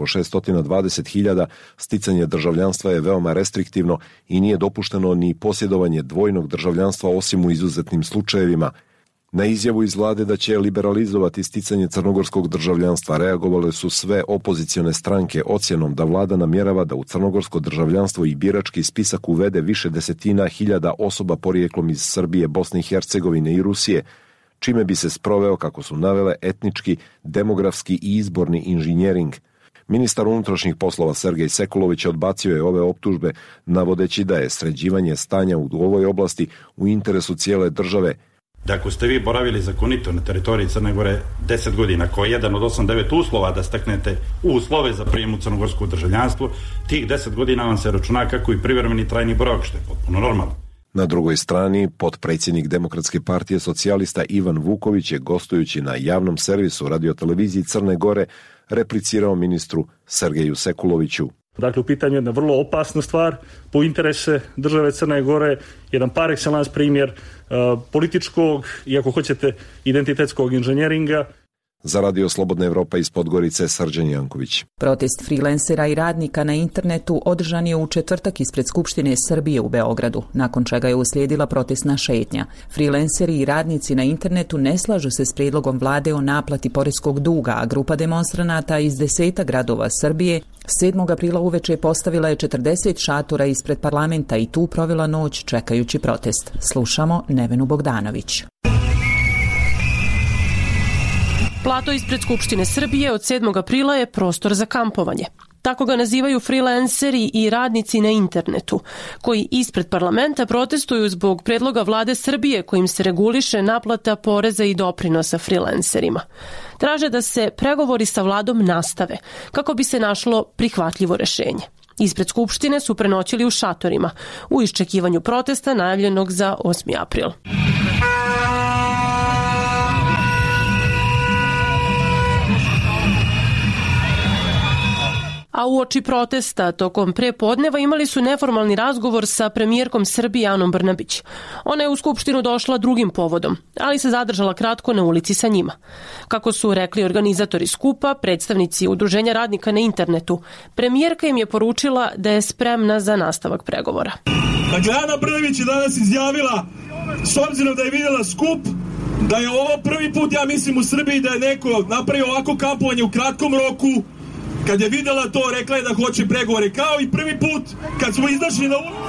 620.000, sticanje državljanstva je veoma restriktivno i nije dopušteno ni posjedovanje dvojnog državljanstva osim u izuzetnim slučajevima. Na izjavu iz vlade da će liberalizovati sticanje crnogorskog državljanstva reagovale su sve opozicione stranke ocjenom da vlada namjerava da u crnogorsko državljanstvo i birački spisak uvede više desetina hiljada osoba porijeklom iz Srbije, Bosne i Hercegovine i Rusije, čime bi se sproveo, kako su navele, etnički, demografski i izborni inženjering. Ministar unutrašnjih poslova Sergej Sekulović odbacio je ove optužbe, navodeći da je sređivanje stanja u ovoj oblasti u interesu cijele države. Da ako ste vi boravili zakonito na teritoriji Crne Gore 10 godina, koji je jedan od 8-9 uslova da steknete uslove za prijem u crnogorsko državljanstvo, tih 10 godina vam se računa kako i privremeni trajni boravak, što je potpuno normalno. Na drugoj strani, potpredsjednik Demokratske partije socijalista Ivan Vuković je, gostujući na javnom servisu radioteleviziji Crne Gore, replicirao ministru Sergeju Sekuloviću. Dakle, u pitanju je jedna vrlo opasna stvar po interese države Crne Gore, jedan par excellence primjer političkog i, ako hoćete, identitetskog inženjeringa. Za Radio Slobodna Evropa iz Podgorice, Srđan Janković. Protest freelancera i radnika na internetu održan je u četvrtak ispred Skupštine Srbije u Beogradu, nakon čega je uslijedila protestna šetnja. Freelanceri i radnici na internetu ne slažu se s prijedlogom vlade o naplati poreskog duga, a grupa demonstranata iz 10 gradova Srbije 7. aprila uveče postavila je 40 šatora ispred parlamenta i tu provela noć čekajući protest. Slušamo Nevenu Bogdanović. Plato ispred Skupštine Srbije od 7. aprila je prostor za kampovanje. Tako ga nazivaju freelanceri i radnici na internetu, koji ispred parlamenta protestuju zbog predloga vlade Srbije kojim se reguliše naplata poreza i doprinosa freelancerima. Traže da se pregovori sa vladom nastave, kako bi se našlo prihvatljivo rešenje. Ispred Skupštine su prenoćili u šatorima, u iščekivanju protesta najavljenog za 8. april. A uoči protesta tokom prepodneva imali su neformalni razgovor sa premijerkom Srbije Anom Brnabić. Ona je u Skupštinu došla drugim povodom, ali se zadržala kratko na ulici sa njima. Kako su rekli organizatori skupa, predstavnici Udruženja radnika na internetu, premijerka im je poručila da je spremna za nastavak pregovora. Dakle, Ana Brnabić je danas izjavila, s obzirom da je vidjela skup, da je ovo prvi put, ja mislim, u Srbiji da je neko napravio ovako kampovanje u kratkom roku. Kad je vidjela to, rekla je da hoće pregovore, kao i prvi put kad smo izašli na ulicu.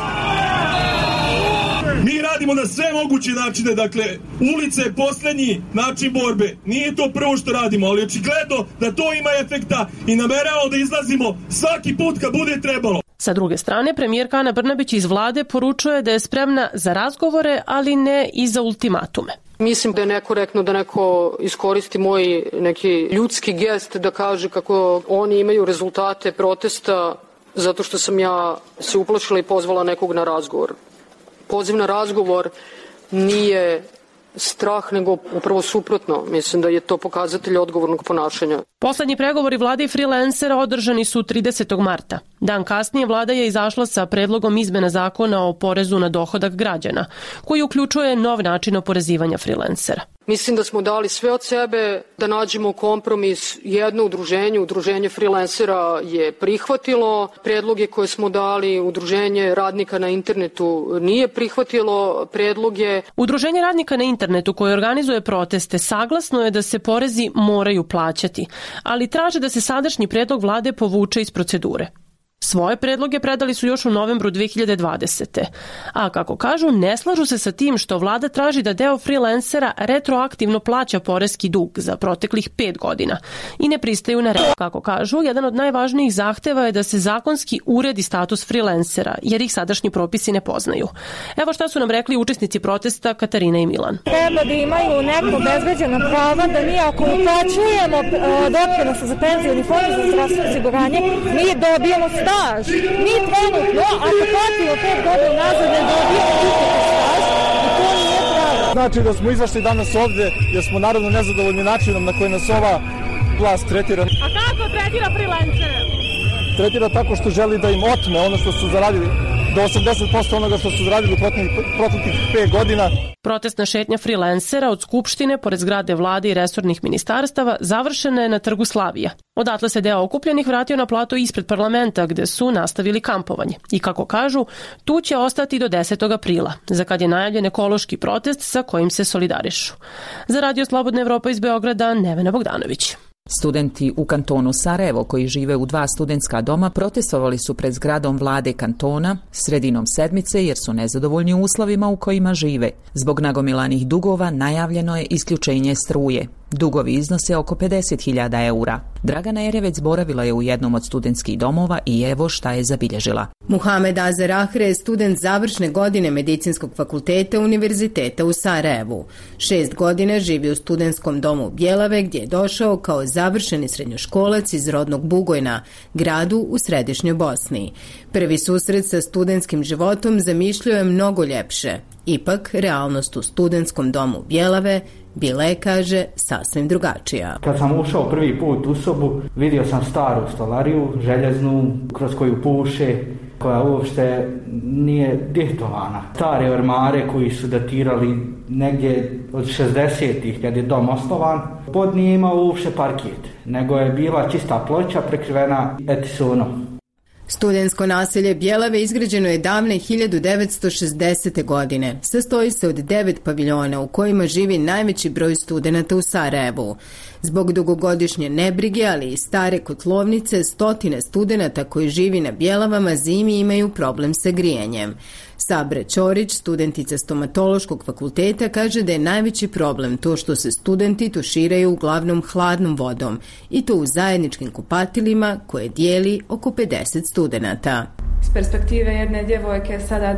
Mi radimo na sve moguće načine, dakle, ulica je posljednji način borbe. Nije to prvo što radimo, ali očigledno da to ima efekta i nameravamo da izlazimo svaki put kad bude trebalo. Sa druge strane, premijerka Ana Brnabić iz vlade poručuje da je spremna za razgovore, ali ne i za ultimatume. Mislim da je nekorektno da neko iskoristi moj neki ljudski gest da kaže kako oni imaju rezultate protesta zato što sam ja se uplašila i pozvala nekog na razgovor. Poziv na razgovor nije strah, nego upravo suprotno. Mislim da je to pokazatelj odgovornog ponašanja. Poslednji pregovori vlade i freelancera održani su 30. marta. Dan kasnije vlada je izašla sa predlogom izmena zakona o porezu na dohodak građana, koji uključuje nov način oporezivanja freelancera. Mislim da smo dali sve od sebe da nađemo kompromis. Jedno udruženje freelancera je prihvatilo predloge koje smo dali, udruženje radnika na internetu nije prihvatilo predloge. Udruženje radnika na internetu koje organizuje proteste saglasno je da se porezi moraju plaćati, ali traže da se sadašnji predlog vlade povuče iz procedure. Svoje predloge predali su još u novembru 2020. A kako kažu, ne slažu se sa tim što vlada traži da deo freelancera retroaktivno plaća poreski dug za proteklih 5 godina i ne pristaju na red. Kako kažu, jedan od najvažnijih zahteva je da se zakonski uredi status freelancera, jer ih sadašnji propisi ne poznaju. Evo šta su nam rekli učesnici protesta Katarina i Milan. Treba da imaju neko obezbeđena prava, da mi ako uplaćujemo doprinose za penziju i fond za zdravstveno osiguranje, mi dobijemo staž. Mi trenutno, ako platimo 5 godina nazad, ne dobijemo nikakav staž i to nije pravo. Znači da smo izašli danas ovde jer smo naravno nezadovoljni načinom na koji nas ova vlast tretira. A kako tretira freelancere? Tretira tako što želi da im otme ono što su zaradili, do 80% onoga što su zaradili u proteklih 5 godina. Protestna šetnja freelancera od Skupštine, pored zgrade vlade i resornih ministarstava, završena je na trgu Slavija. Odatle se deo okupljenih vratio na plato ispred parlamenta, gde su nastavili kampovanje. I kako kažu, tu će ostati do 10. aprila, za kad je najavljen ekološki protest sa kojim se solidarišu. Za Radio Slobodna Evropa iz Beograda, Nevena Bogdanović. Studenti u kantonu Sarajevo koji žive u 2 studentska doma protestovali su pred zgradom vlade kantona sredinom sedmice jer su nezadovoljni uslovima u kojima žive. Zbog nagomilanih dugova najavljeno je isključenje struje. Dugovi iznose oko 50.000 eura. Dragana Erevec boravila je u jednom od studentskih domova i evo šta je zabilježila. Muhamed Azer Ahre je student završne godine Medicinskog fakulteta Univerziteta u Sarajevu. 6 godina živi u studentskom domu Bjelave gdje je došao kao završeni srednjoškolac iz rodnog Bugojna, gradu u središnjoj Bosni. Prvi susret sa studentskim životom zamišljao je mnogo ljepše. Ipak, realnost u studentskom domu Bjelave bila je, kaže, sasvim drugačija. Kad sam ušao prvi put u sobu, vidio sam staru stolariju, željeznu, kroz koju puše, koja uopšte nije dihtovana. Stare ormare koji su datirali negdje od 60-ih kad je dom osnovan. Pod nije imao uopšte parket, nego je bila čista ploča prekrivena etisonom. Studentsko naselje Bjelave izgrađeno je davne 1960. godine. Sastoji se od 9 paviljona u kojima živi najveći broj studenata u Sarajevu. Zbog dugogodišnje nebrige, ali i stare kotlovnice, stotine studenata koji živi na Bjelavama zimi imaju problem sa grijanjem. Sabre Ćorić, studentica stomatološkog fakulteta, kaže da je najveći problem to što se studenti tuširaju uglavnom hladnom vodom i to u zajedničkim kupatilima koje dijeli oko 50 studenata. S perspektive jedne djevojke sada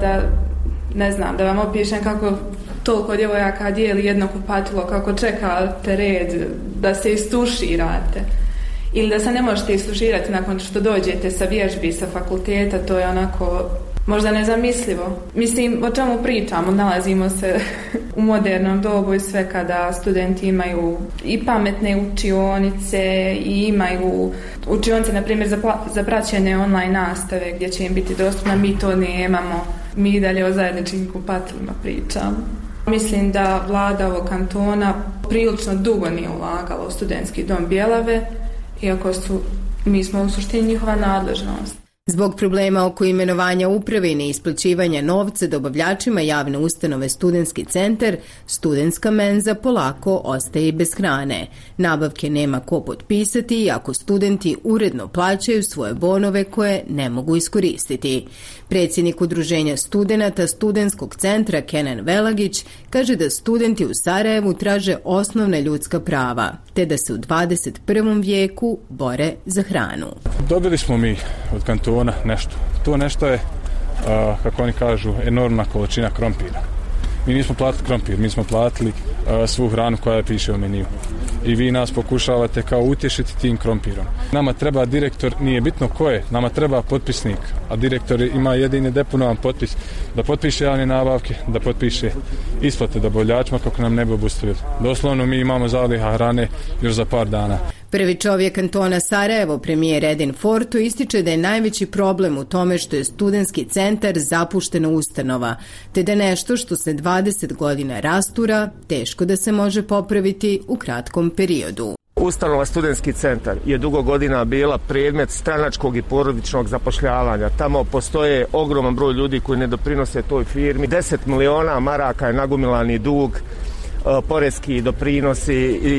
ne znam, da vam opišem kako toliko djevojaka dijeli jedno kupatilo, kako čekate red da se istuširate. Ili da se ne možete istuširati nakon što dođete sa vježbi sa fakulteta, to je onako možda nezamislivo. Mislim, o čemu pričamo, nalazimo se u modernom dobu i sve kada studenti imaju i pametne učionice i imaju učionice, na primjer, za praćenje online nastave gdje će im biti dostupna, mi to nemamo. Mi i dalje o zajedničkim kupatilima pričamo. Mislim da vlada ovog kantona prilično dugo nije ulagala u studentski dom Bjelave, iako mi smo u suštini njihova nadležnost. Zbog problema oko imenovanja uprave i neisplaćivanja novca dobavljačima javne ustanove Studentski centar, studentska menza polako ostaje bez hrane. Nabavke nema ko potpisati, iako studenti uredno plaćaju svoje bonove koje ne mogu iskoristiti. Predsjednik Udruženja studenata Studentskog centra Kenan Velagić kaže da studenti u Sarajevu traže osnovna ljudska prava, te da se u 21. vijeku bore za hranu. Dobili smo mi od kantona nešto. To nešto je, kako oni kažu, enormna količina krompira. Mi nismo platili krompir, mi smo platili svu hranu koja piše u meniju. I vi nas pokušavate kao utješiti tim krompirom. Nama treba direktor, nije bitno ko je, nama treba potpisnik, a direktor ima jedini deponovan potpis da potpiše javne nabavke, da potpiše isplate dobavljačima kako nam ne bi obustavili. Doslovno mi imamo zaliha hrane još za par dana. Prvi čovjek kantona Sarajevo, premijer Edin Forto, ističe da je najveći problem u tome što je studentski centar zapuštena ustanova, te da nešto što se 20 godina rastura teško da se može popraviti u kratkom periodu. Ustanova Studentski centar je dugo godina bila predmet stranačkog i porodičnog zapošljavanja. Tamo postoje ogroman broj ljudi koji ne doprinose toj firmi. 10 miliona maraka je nagomilani dug, poreski doprinosi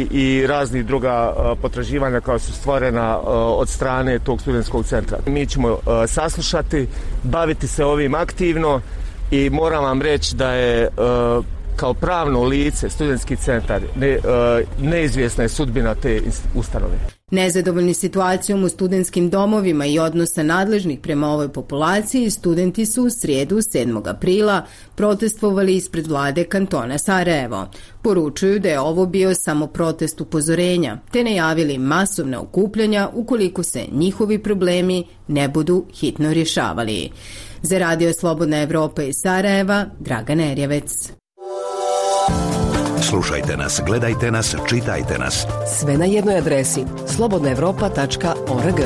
i razni druga potraživanja koja su stvorena od strane tog studentskog centra. Mi ćemo saslušati, baviti se ovim aktivno i moram vam reći da je kao pravno lice studentski centar neizvjesna je sudbina te ustanove. Nezadovoljni situacijom u studentskim domovima i odnosa nadležnih prema ovoj populaciji, studenti su u srijedu 7. aprila protestovali ispred vlade kantona Sarajevo. Poručuju da je ovo bio samo protest upozorenja, te najavili masovna okupljanja ukoliko se njihovi problemi ne budu hitno rješavali. Za Radio Slobodna Evropa iz Sarajeva, Dragana Erjevec. Slušajte nas, gledajte nas, čitajte nas. Sve na jednoj adresi slobodnaevropa.org.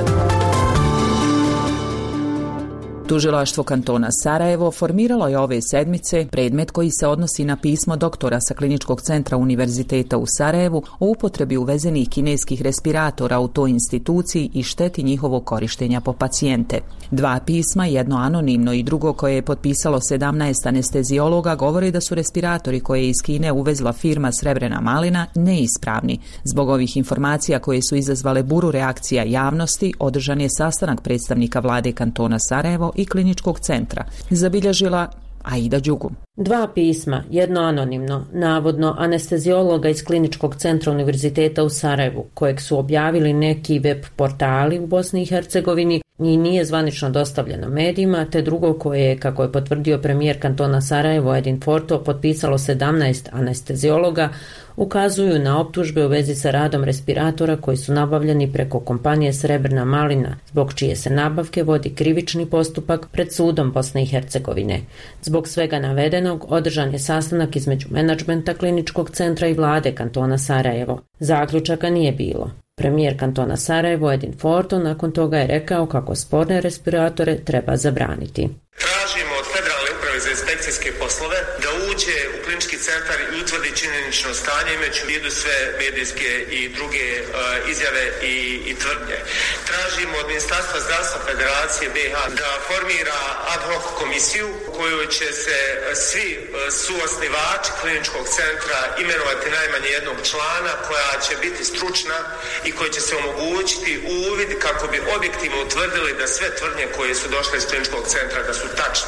Tužilaštvo kantona Sarajevo formiralo je ove sedmice predmet koji se odnosi na pismo doktora sa Kliničkog centra Univerziteta u Sarajevu o upotrebi uvezenih kineskih respiratora u toj instituciji i šteti njihovog korištenja po pacijente. Dva pisma, jedno anonimno i drugo koje je potpisalo 17 anestezijologa, govori da su respiratori koje je iz Kine uvezla firma Srebrena malina neispravni. Zbog ovih informacija koje su izazvale buru reakcija javnosti, održan je sastanak predstavnika vlade kantona Sarajevo i Kliničkog centra, zabilježila Aida Đugum. Dva pisma, jedno anonimno, navodno anestezijologa iz Kliničkog centra Univerziteta u Sarajevu, kojeg su objavili neki web portali u Bosni i Hercegovini i nije zvanično dostavljeno medijima, te drugo koje je, kako je potvrdio premijer kantona Sarajevo Edin Forto, potpisalo 17 anestezijologa, ukazuju na optužbe u vezi sa radom respiratora koji su nabavljeni preko kompanije Srebrna malina, zbog čije se nabavke vodi krivični postupak pred sudom Bosne i Hercegovine. Zbog svega navedenog održan je sastanak između menadžmenta Kliničkog centra i vlade kantona Sarajevo. Zaključaka nije bilo. Premijer kantona Sarajevo Edin Forto nakon toga je rekao kako sporne respiratore treba zabraniti. Tražimo od Federalne uprave za inspekcijske poslove da uđe u Klinički centar i utvrdi činjenično stanje, imajući u vidu sve medijske i druge izjave i tvrdnje. Tražimo od Ministarstva zdravstva Federacije BiH da formira ad hoc komisiju u kojoj će se svi suosnivači Kliničkog centra imenovati najmanje jednog člana koja će biti stručna i koja će se omogućiti uvid kako bi objektivno utvrdili da sve tvrdnje koje su došle iz Kliničkog centra da su tačne.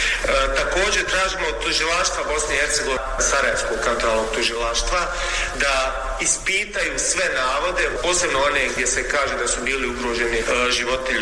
Također tražimo od tužilaštva Bosne i Hercegovine, Sarajevskog kantonalnog tužilaštva, da ispitaju sve navode, posebno one gdje se kaže da su bili ugroženi životi ljudi.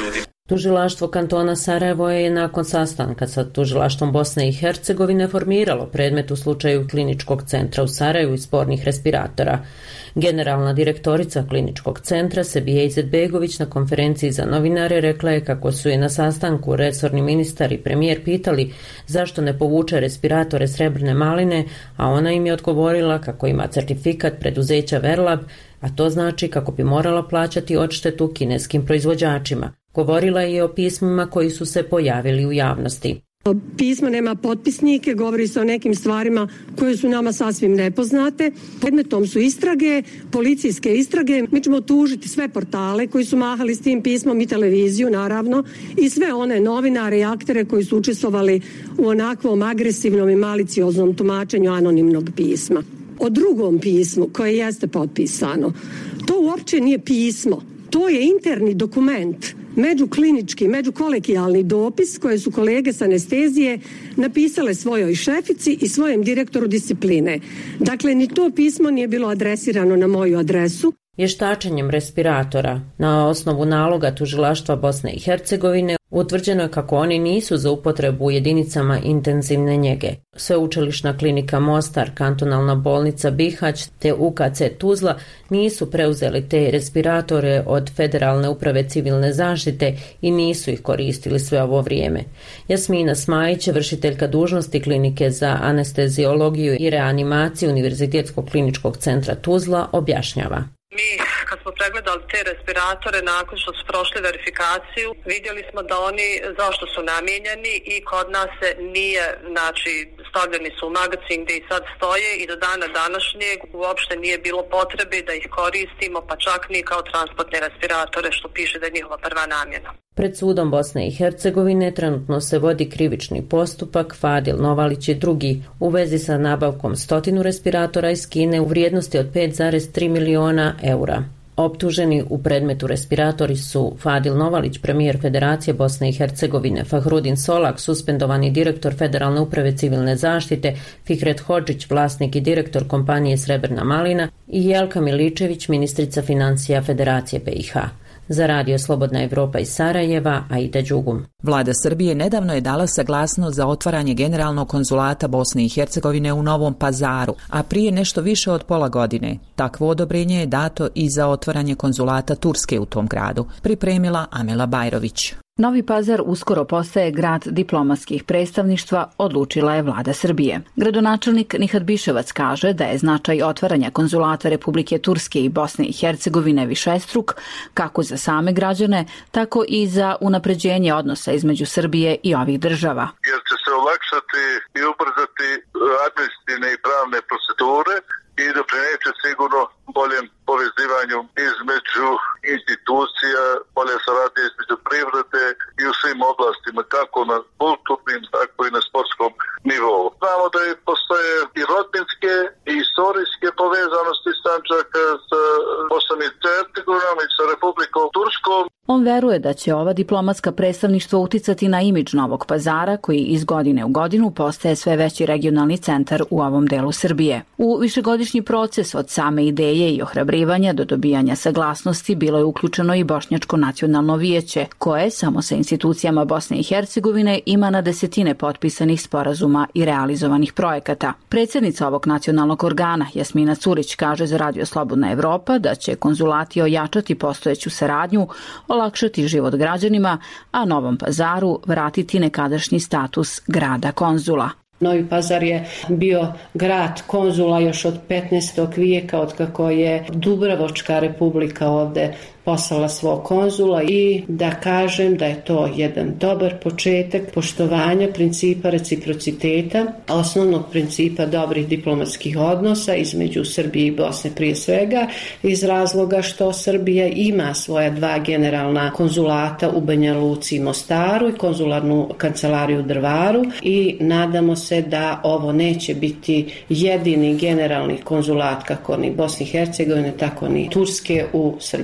Tužilaštvo kantona Sarajevo je nakon sastanka sa tužilaštvom Bosne i Hercegovine formiralo predmet u slučaju kliničkog centra u Sarajevu i spornih respiratora. Generalna direktorica kliničkog centra Sebije Izetbegović na konferenciji za novinare rekla je kako su je na sastanku resorni ministar i premijer pitali zašto ne povuče respiratore Srebrne maline, a ona im je odgovorila kako ima certifikat preduzeća Verlab, a to znači kako bi morala plaćati odštetu kineskim proizvođačima. Govorila je i o pismima koji su se pojavili u javnosti. Pismo nema potpisnike, govori se o nekim stvarima koje su nama sasvim nepoznate. Predmetom su istrage, policijske istrage. Mi ćemo tužiti sve portale koji su mahali s tim pismom i televiziju, naravno, i sve one novinare i aktere koji su učestvovali u onakvom agresivnom i malicioznom tumačenju anonimnog pisma. O drugom pismu koje jeste potpisano, to uopće nije pismo, to je interni dokument, međuklinički, međukolegijalni dopis koje su kolege s anestezije napisale svojoj šefici i svojem direktoru discipline. Dakle, ni to pismo nije bilo adresirano na moju adresu. Vještačenjem respiratora na osnovu naloga tužilaštva Bosne i Hercegovine utvrđeno je kako oni nisu za upotrebu u jedinicama intenzivne njege. Sveučilišna klinika Mostar, kantonalna bolnica Bihać te UKC Tuzla nisu preuzeli te respiratore od Federalne uprave civilne zaštite i nisu ih koristili sve ovo vrijeme. Jasmina Smajić, vršiteljka dužnosti klinike za anesteziologiju i reanimaciju Univerzitetskog kliničkog centra Tuzla, objašnjava. Mi kad smo pregledali te respiratore nakon što su prošli verifikaciju, vidjeli smo da oni zašto su namijenjeni i kod nas se nije, znači stavljeni su u magacin gdje i sad stoje i do dana današnjeg uopšte nije bilo potrebe da ih koristimo, pa čak ni kao transportne respiratore, što piše da je njihova prva namjena. Pred sudom Bosne i Hercegovine trenutno se vodi krivični postupak Fadil Novalić i drugi u vezi sa nabavkom 100 respiratora iz Kine u vrijednosti od 5,3 miliona eura. Optuženi u predmetu respiratori su Fadil Novalić, premijer Federacije Bosne i Hercegovine, Fahrudin Solak, suspendovani direktor Federalne uprave civilne zaštite, Fikret Hodžić, vlasnik i direktor kompanije Srebrna malina i Jelka Miličević, ministrica financija Federacije BiH. Za Radio Slobodna Evropa iz Sarajeva, Aida Đugum. Vlada Srbije nedavno je dala saglasnost za otvaranje generalnog konzulata Bosne i Hercegovine u Novom Pazaru, a prije nešto više od pola godine. Takvo odobrenje je dato i za otvaranje konzulata Turske u tom gradu, pripremila Amela Bajrović. Novi Pazar uskoro postaje grad diplomatskih predstavništva, odlučila je vlada Srbije. Gradonačelnik Nihat Biševac kaže da je značaj otvaranja konzulata Republike Turske i Bosne i Hercegovine višestruk, kako za same građane, tako i za unapređenje odnosa između Srbije i ovih država. Jer će se olakšati i ubrzati administrativne i pravne procedure i doprineće sigurno boljem povezivanju između institucija, bolje saradnje između privrede i u svim oblastima, kako na kulturnim, tako i na sportskom nivou. Znamo da postoje i rodbinske i istorijske povezanosti Sandžaka sa Bosnom i Hercegovinom i sa Republikom Turskom. On veruje da će ova diplomatska predstavništva uticati na imidž Novog Pazara, koji iz godine u godinu postaje sve veći regionalni centar u ovom delu Srbije. U višegodišnji proces od same ideje i ohrabrivanja do dobijanja saglasnosti bilo je uključeno i Bošnjačko nacionalno vijeće, koje samo sa institucijama Bosne i Hercegovine ima na desetine potpisanih sporazuma i realizovanih projekata. Predsjednica ovog nacionalnog organa, Jasmina Curić, kaže za Radio Slobodna Evropa da će konzulati ojačati postojeću saradnju, olakšati život građanima, a Novom Pazaru vratiti nekadašnji status grada konzula. Novi Pazar je bio grad konzula još od 15. vijeka, od kako je Dubrovačka republika ovde poslala svog konzula, i da kažem da je to jedan dobar početak poštovanja principa reciprociteta, osnovnog principa dobrih diplomatskih odnosa između Srbije i Bosne prije svega, iz razloga što Srbija ima svoja dva generalna konzulata u Banja Luci i Mostaru i konzularnu kancelariju u Drvaru, i nadamo se da ovo neće biti jedini generalni konzulat kako ni Bosne i Hercegovine, tako ni Turske u Srbiji.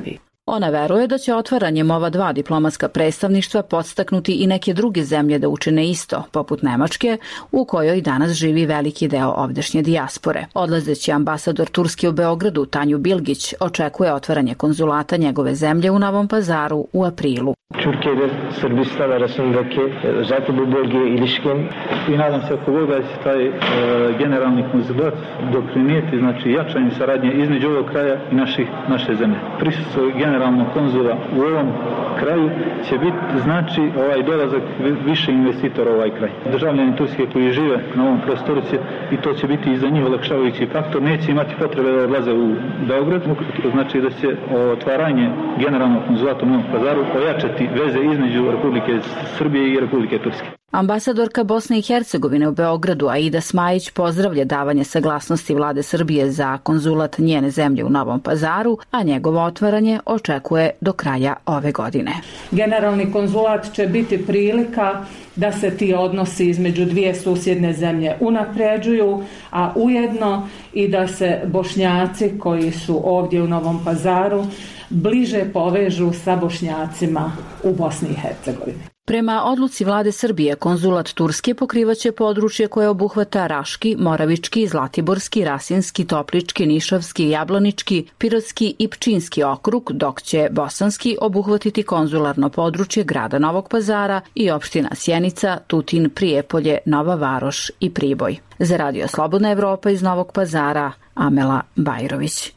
Ona veruje da će otvaranjem ova dva diplomatska predstavništva podstaknuti i neke druge zemlje da učine isto, poput Nemačke, u kojoj danas živi veliki deo ovdašnje dijaspore. Odlazeći ambasador Turske u Beogradu, Tanju Bilgić, očekuje otvaranje konzulata njegove zemlje u Novom Pazaru u aprilu. Türkiye ve Sırbistan arasındaki özellikle bu bölgeye ilişkin i nadam se ako Bog da će taj generalni konzulat doprinijeti znači jačanju saradnje između ovog kraja i naše zemlje. Prisustvo generalnog konzula u ovom kraju će biti znači dolazak više investitora u ovaj kraj. Državljani Turske koji žive na ovom prostoru će, i to će biti i za njih olakšavajući faktor, neće imati potrebe da odlaze u Beograd, znači da će otvaranje generalnog konzulata u Novom Pazaru ojačati veze između Republike Srbije i Republike Turske. Ambasadorka Bosne i Hercegovine u Beogradu Aida Smajić pozdravlja davanje saglasnosti vlade Srbije za konzulat njene zemlje u Novom Pazaru, a njegovo otvaranje očekuje do kraja ove godine. Generalni konzulat će biti prilika da se ti odnosi između dvije susjedne zemlje unapređuju, a ujedno i da se Bošnjaci koji su ovdje u Novom Pazaru bliže povežu sa Bošnjacima u Bosni i Hercegovini. Prema odluci vlade Srbije, konzulat Turske pokrivaće područje koje obuhvata Raški, Moravički, Zlatiborski, Rasinski, Toplički, Nišavski, Jablanički, Pirotski i Pčinski okrug, dok će Bosanski obuhvatiti konzularno područje grada Novog Pazara i opština Sjenica, Tutin, Prijepolje, Nova Varoš i Priboj. Za Radio Slobodna Evropa iz Novog Pazara, Amela Bajrović.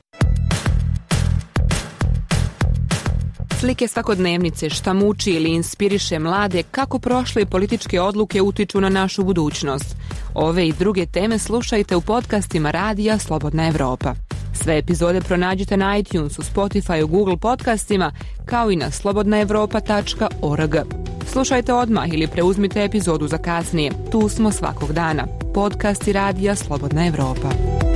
Slike svakodnevnice, šta muči ili inspiriše mlade, kako prošle političke odluke utiču na našu budućnost. Ove i druge teme slušajte u podcastima Radija Slobodna Evropa. Sve epizode pronađite na iTunesu, Spotify, Google podcastima, kao i na slobodnaevropa.org. Slušajte odmah ili preuzmite epizodu za kasnije. Tu smo svakog dana. Podcasti Radija Slobodna Evropa.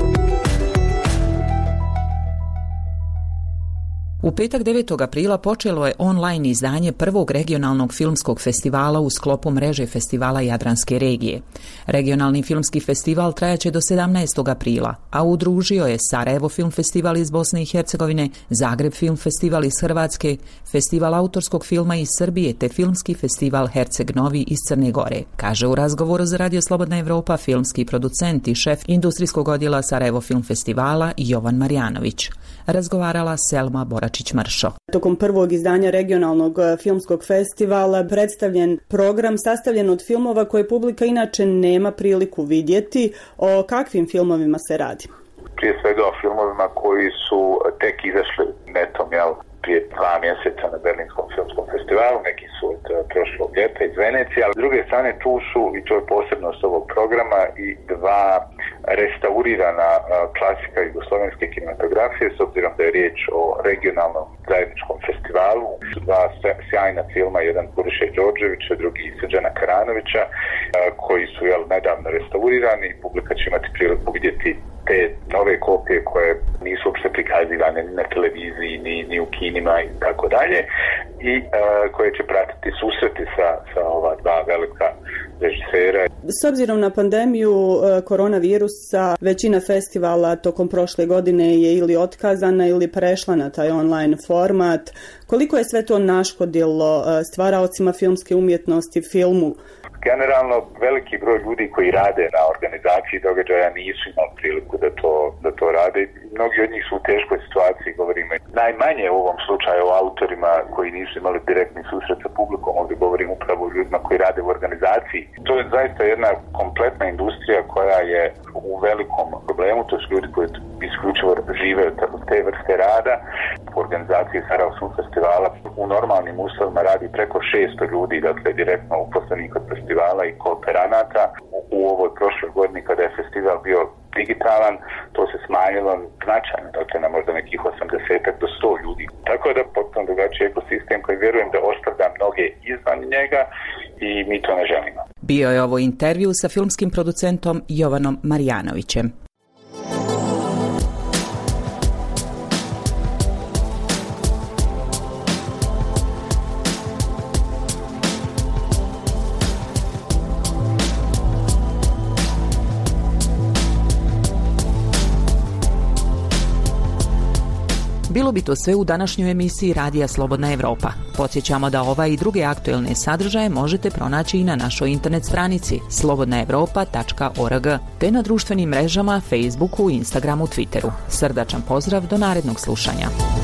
U petak 9. aprila počelo je online izdanje prvog regionalnog filmskog festivala u sklopu mreže festivala Jadranske regije. Regionalni filmski festival trajaće do 17. aprila, a udružio je Sarajevo film festival iz Bosne i Hercegovine, Zagreb film festival iz Hrvatske, festival autorskog filma iz Srbije te filmski festival Herceg Novi iz Crne Gore, kaže u razgovoru za Radio Slobodna Evropa filmski producent i šef industrijskog odjela Sarajevo film festivala Jovan Marjanović. Razgovarala Selma Boračić-Mršo. Tokom prvog izdanja regionalnog filmskog festivala predstavljen program sastavljen od filmova koje publika inače nema priliku vidjeti. O kakvim filmovima se radi? Prije svega o filmovima koji su tek izašli netom, prije 2 mjeseca na Berlinskom filmskom festivalu, neki su od prošlog ljeta iz Venecije, ali s druge strane tu su, i to je posebnost ovog programa, i 2 restaurirana klasika jugoslovenske kinematografije, s obzirom da je riječ o regionalnom zajedničkom festivalu. 2 sjajna filma, jedan Buriše Đorđevića, drugi Srđana Karanovića, koji su nedavno restaurirani i publika će imati priliku vidjeti te nove kopije koje nisu uopšte prikazivane ni na televiziji, ni u kinima i tako dalje, i koje će pratiti susreti sa ova 2 velika režisera. S obzirom na pandemiju koronavirusa, većina festivala tokom prošle godine je ili otkazana ili prešla na taj online format. Koliko je sve to naškodilo stvaraocima filmske umjetnosti, filmu? Generalno, veliki broj ljudi koji rade na organizaciji događaja nisu imali priliku da to rade. Mnogi od njih su u teškoj situaciji, govorimo najmanje u ovom slučaju o autorima koji nisu imali direktni susret sa publikom, ovdje govorim upravo o ljudima koji rade u organizaciji. To je zaista jedna kompletna industrija koja je u velikom problemu, to su ljudi koji isključivo žive od te vrste rada. U organizaciji Sarajevo film festivala u normalnim uslovima radi preko 600 ljudi, dakle direktno uposlenih kod festivala i kooperanata. U ovoj prošloj godini kada je festival bio digitalan, to se smanjilo značajno, dakle na možda nekih 80 do 100 ljudi. Tako da potpuno drugačiji ekosistem koji vjerujem da ostavlja mnoge izvan njega i mi to ne želimo. Bio je ovo intervju sa filmskim producentom Jovanom Marjanovićem. Bilo bi to sve u današnjoj emisiji Radija Slobodna Evropa. Podsjećamo da ova i druge aktuelne sadržaje možete pronaći i na našoj internet stranici slobodnaevropa.org te na društvenim mrežama Facebooku, Instagramu, Twitteru. Srdačan pozdrav, do narednog slušanja.